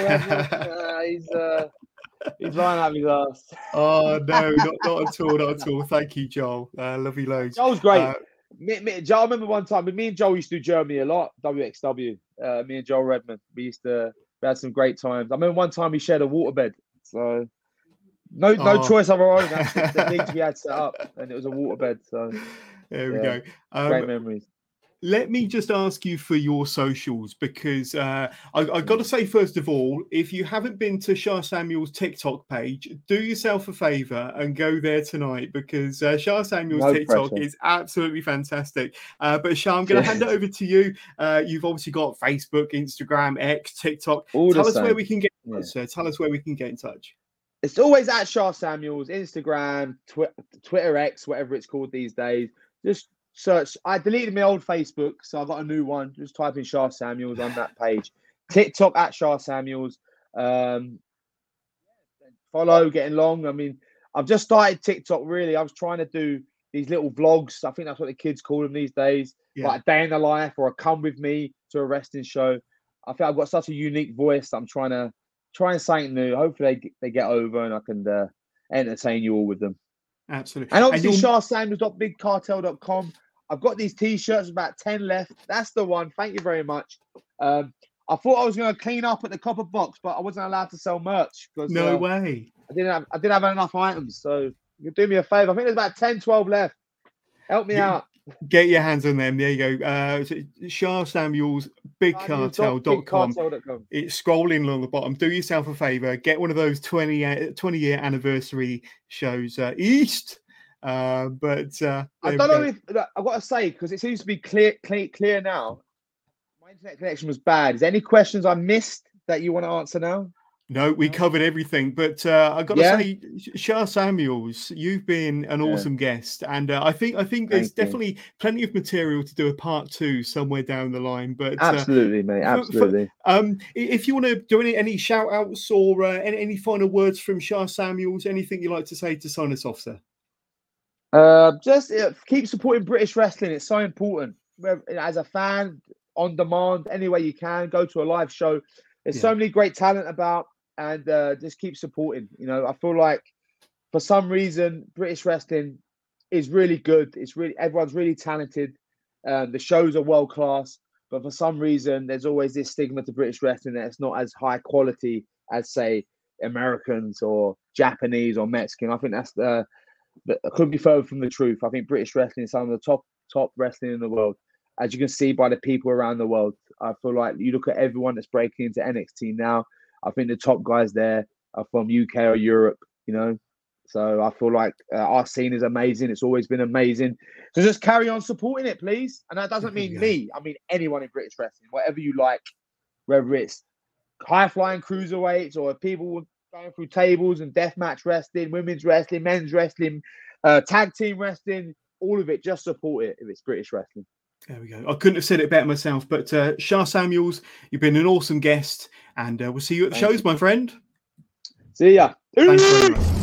Redmond, he's lying at me last. Oh, no, not at all. Thank you, Joel. Love you loads. Joel's great. Joel, I remember one time, me and Joel used to do Germany a lot, WXW. Me and Joel Redmond. We had some great times. I remember one time we shared a waterbed. So no choice of our own. That's the things we had set up, and it was a waterbed. So there we go. Great memories. Let me just ask you for your socials, because I got to say, first of all, if you haven't been to Shah Samuel's TikTok page, do yourself a favor and go there tonight, because Shah Samuel's TikTok is absolutely fantastic. But Shah, I'm going to hand it over to you. You've obviously got Facebook, Instagram, X, TikTok. Tell us where we can get in touch, sir. Tell us where we can get in touch. It's always at Shah Samuels, Instagram, Twitter, X, whatever it's called these days. Just search. I deleted my old Facebook, so I got a new one. Just type in Shah Samuels on that page. TikTok at Shah Samuels. Follow, getting long. I mean, I've just started TikTok, really. I was trying to do these little vlogs. I think that's what the kids call them these days. Like a day in the life or a come with me to a wrestling show. I think I've got such a unique voice. I'm trying something new. Hopefully they get over and I can entertain you all with them. Absolutely. And obviously, ShahSamuels.BigCartel.com. I've got these T-shirts, about 10 left. That's the one. Thank you very much. I thought I was going to clean up at the Copper Box, but I wasn't allowed to sell merch. No way. I didn't have enough items. So you can do me a favor. I think there's about 10, 12 left. Help me out. Get your hands on them. There you go. Shah Samuels, BigCartel.com. It's scrolling along the bottom. Do yourself a favor. Get one of those 20-year anniversary shows. East. I don't know if I've got to say, because it seems to be clear now. My internet connection was bad. Is there any questions I missed that you want to answer now? No, we covered everything, but I got to say, Shah Samuels, you've been an awesome guest, and I think there's definitely plenty of material to do a part 2 somewhere down the line. But absolutely, mate, absolutely. If you want to do any shout outs or any final words from Shah Samuels, anything you'd like to say to sign us off, sir? Just keep supporting British wrestling. It's so important. As a fan, on demand, any way you can, go to a live show. There's so many great talent about, and just keep supporting. I feel like for some reason British wrestling is really good. Everyone's really talented. The shows are world class, but for some reason there's always this stigma to British wrestling that it's not as high quality as, say, Americans or Japanese or Mexican. I think that's couldn't be further from the truth. I think British wrestling is some of the top wrestling in the world, as you can see by the people around the world. I feel like you look at everyone that's breaking into NXT now. I think the top guys there are from UK or Europe, So I feel like our scene is amazing. It's always been amazing. So just carry on supporting it, please. And that doesn't mean me. I mean anyone in British wrestling, whatever you like, whether it's high-flying cruiserweights or people going through tables and deathmatch wrestling, women's wrestling, men's wrestling, tag team wrestling, all of it. Just support it if it's British wrestling. There we go. I couldn't have said it better myself. But Sha Samuels, you've been an awesome guest, and we'll see you at the shows, my friend. See ya. Thanks very much.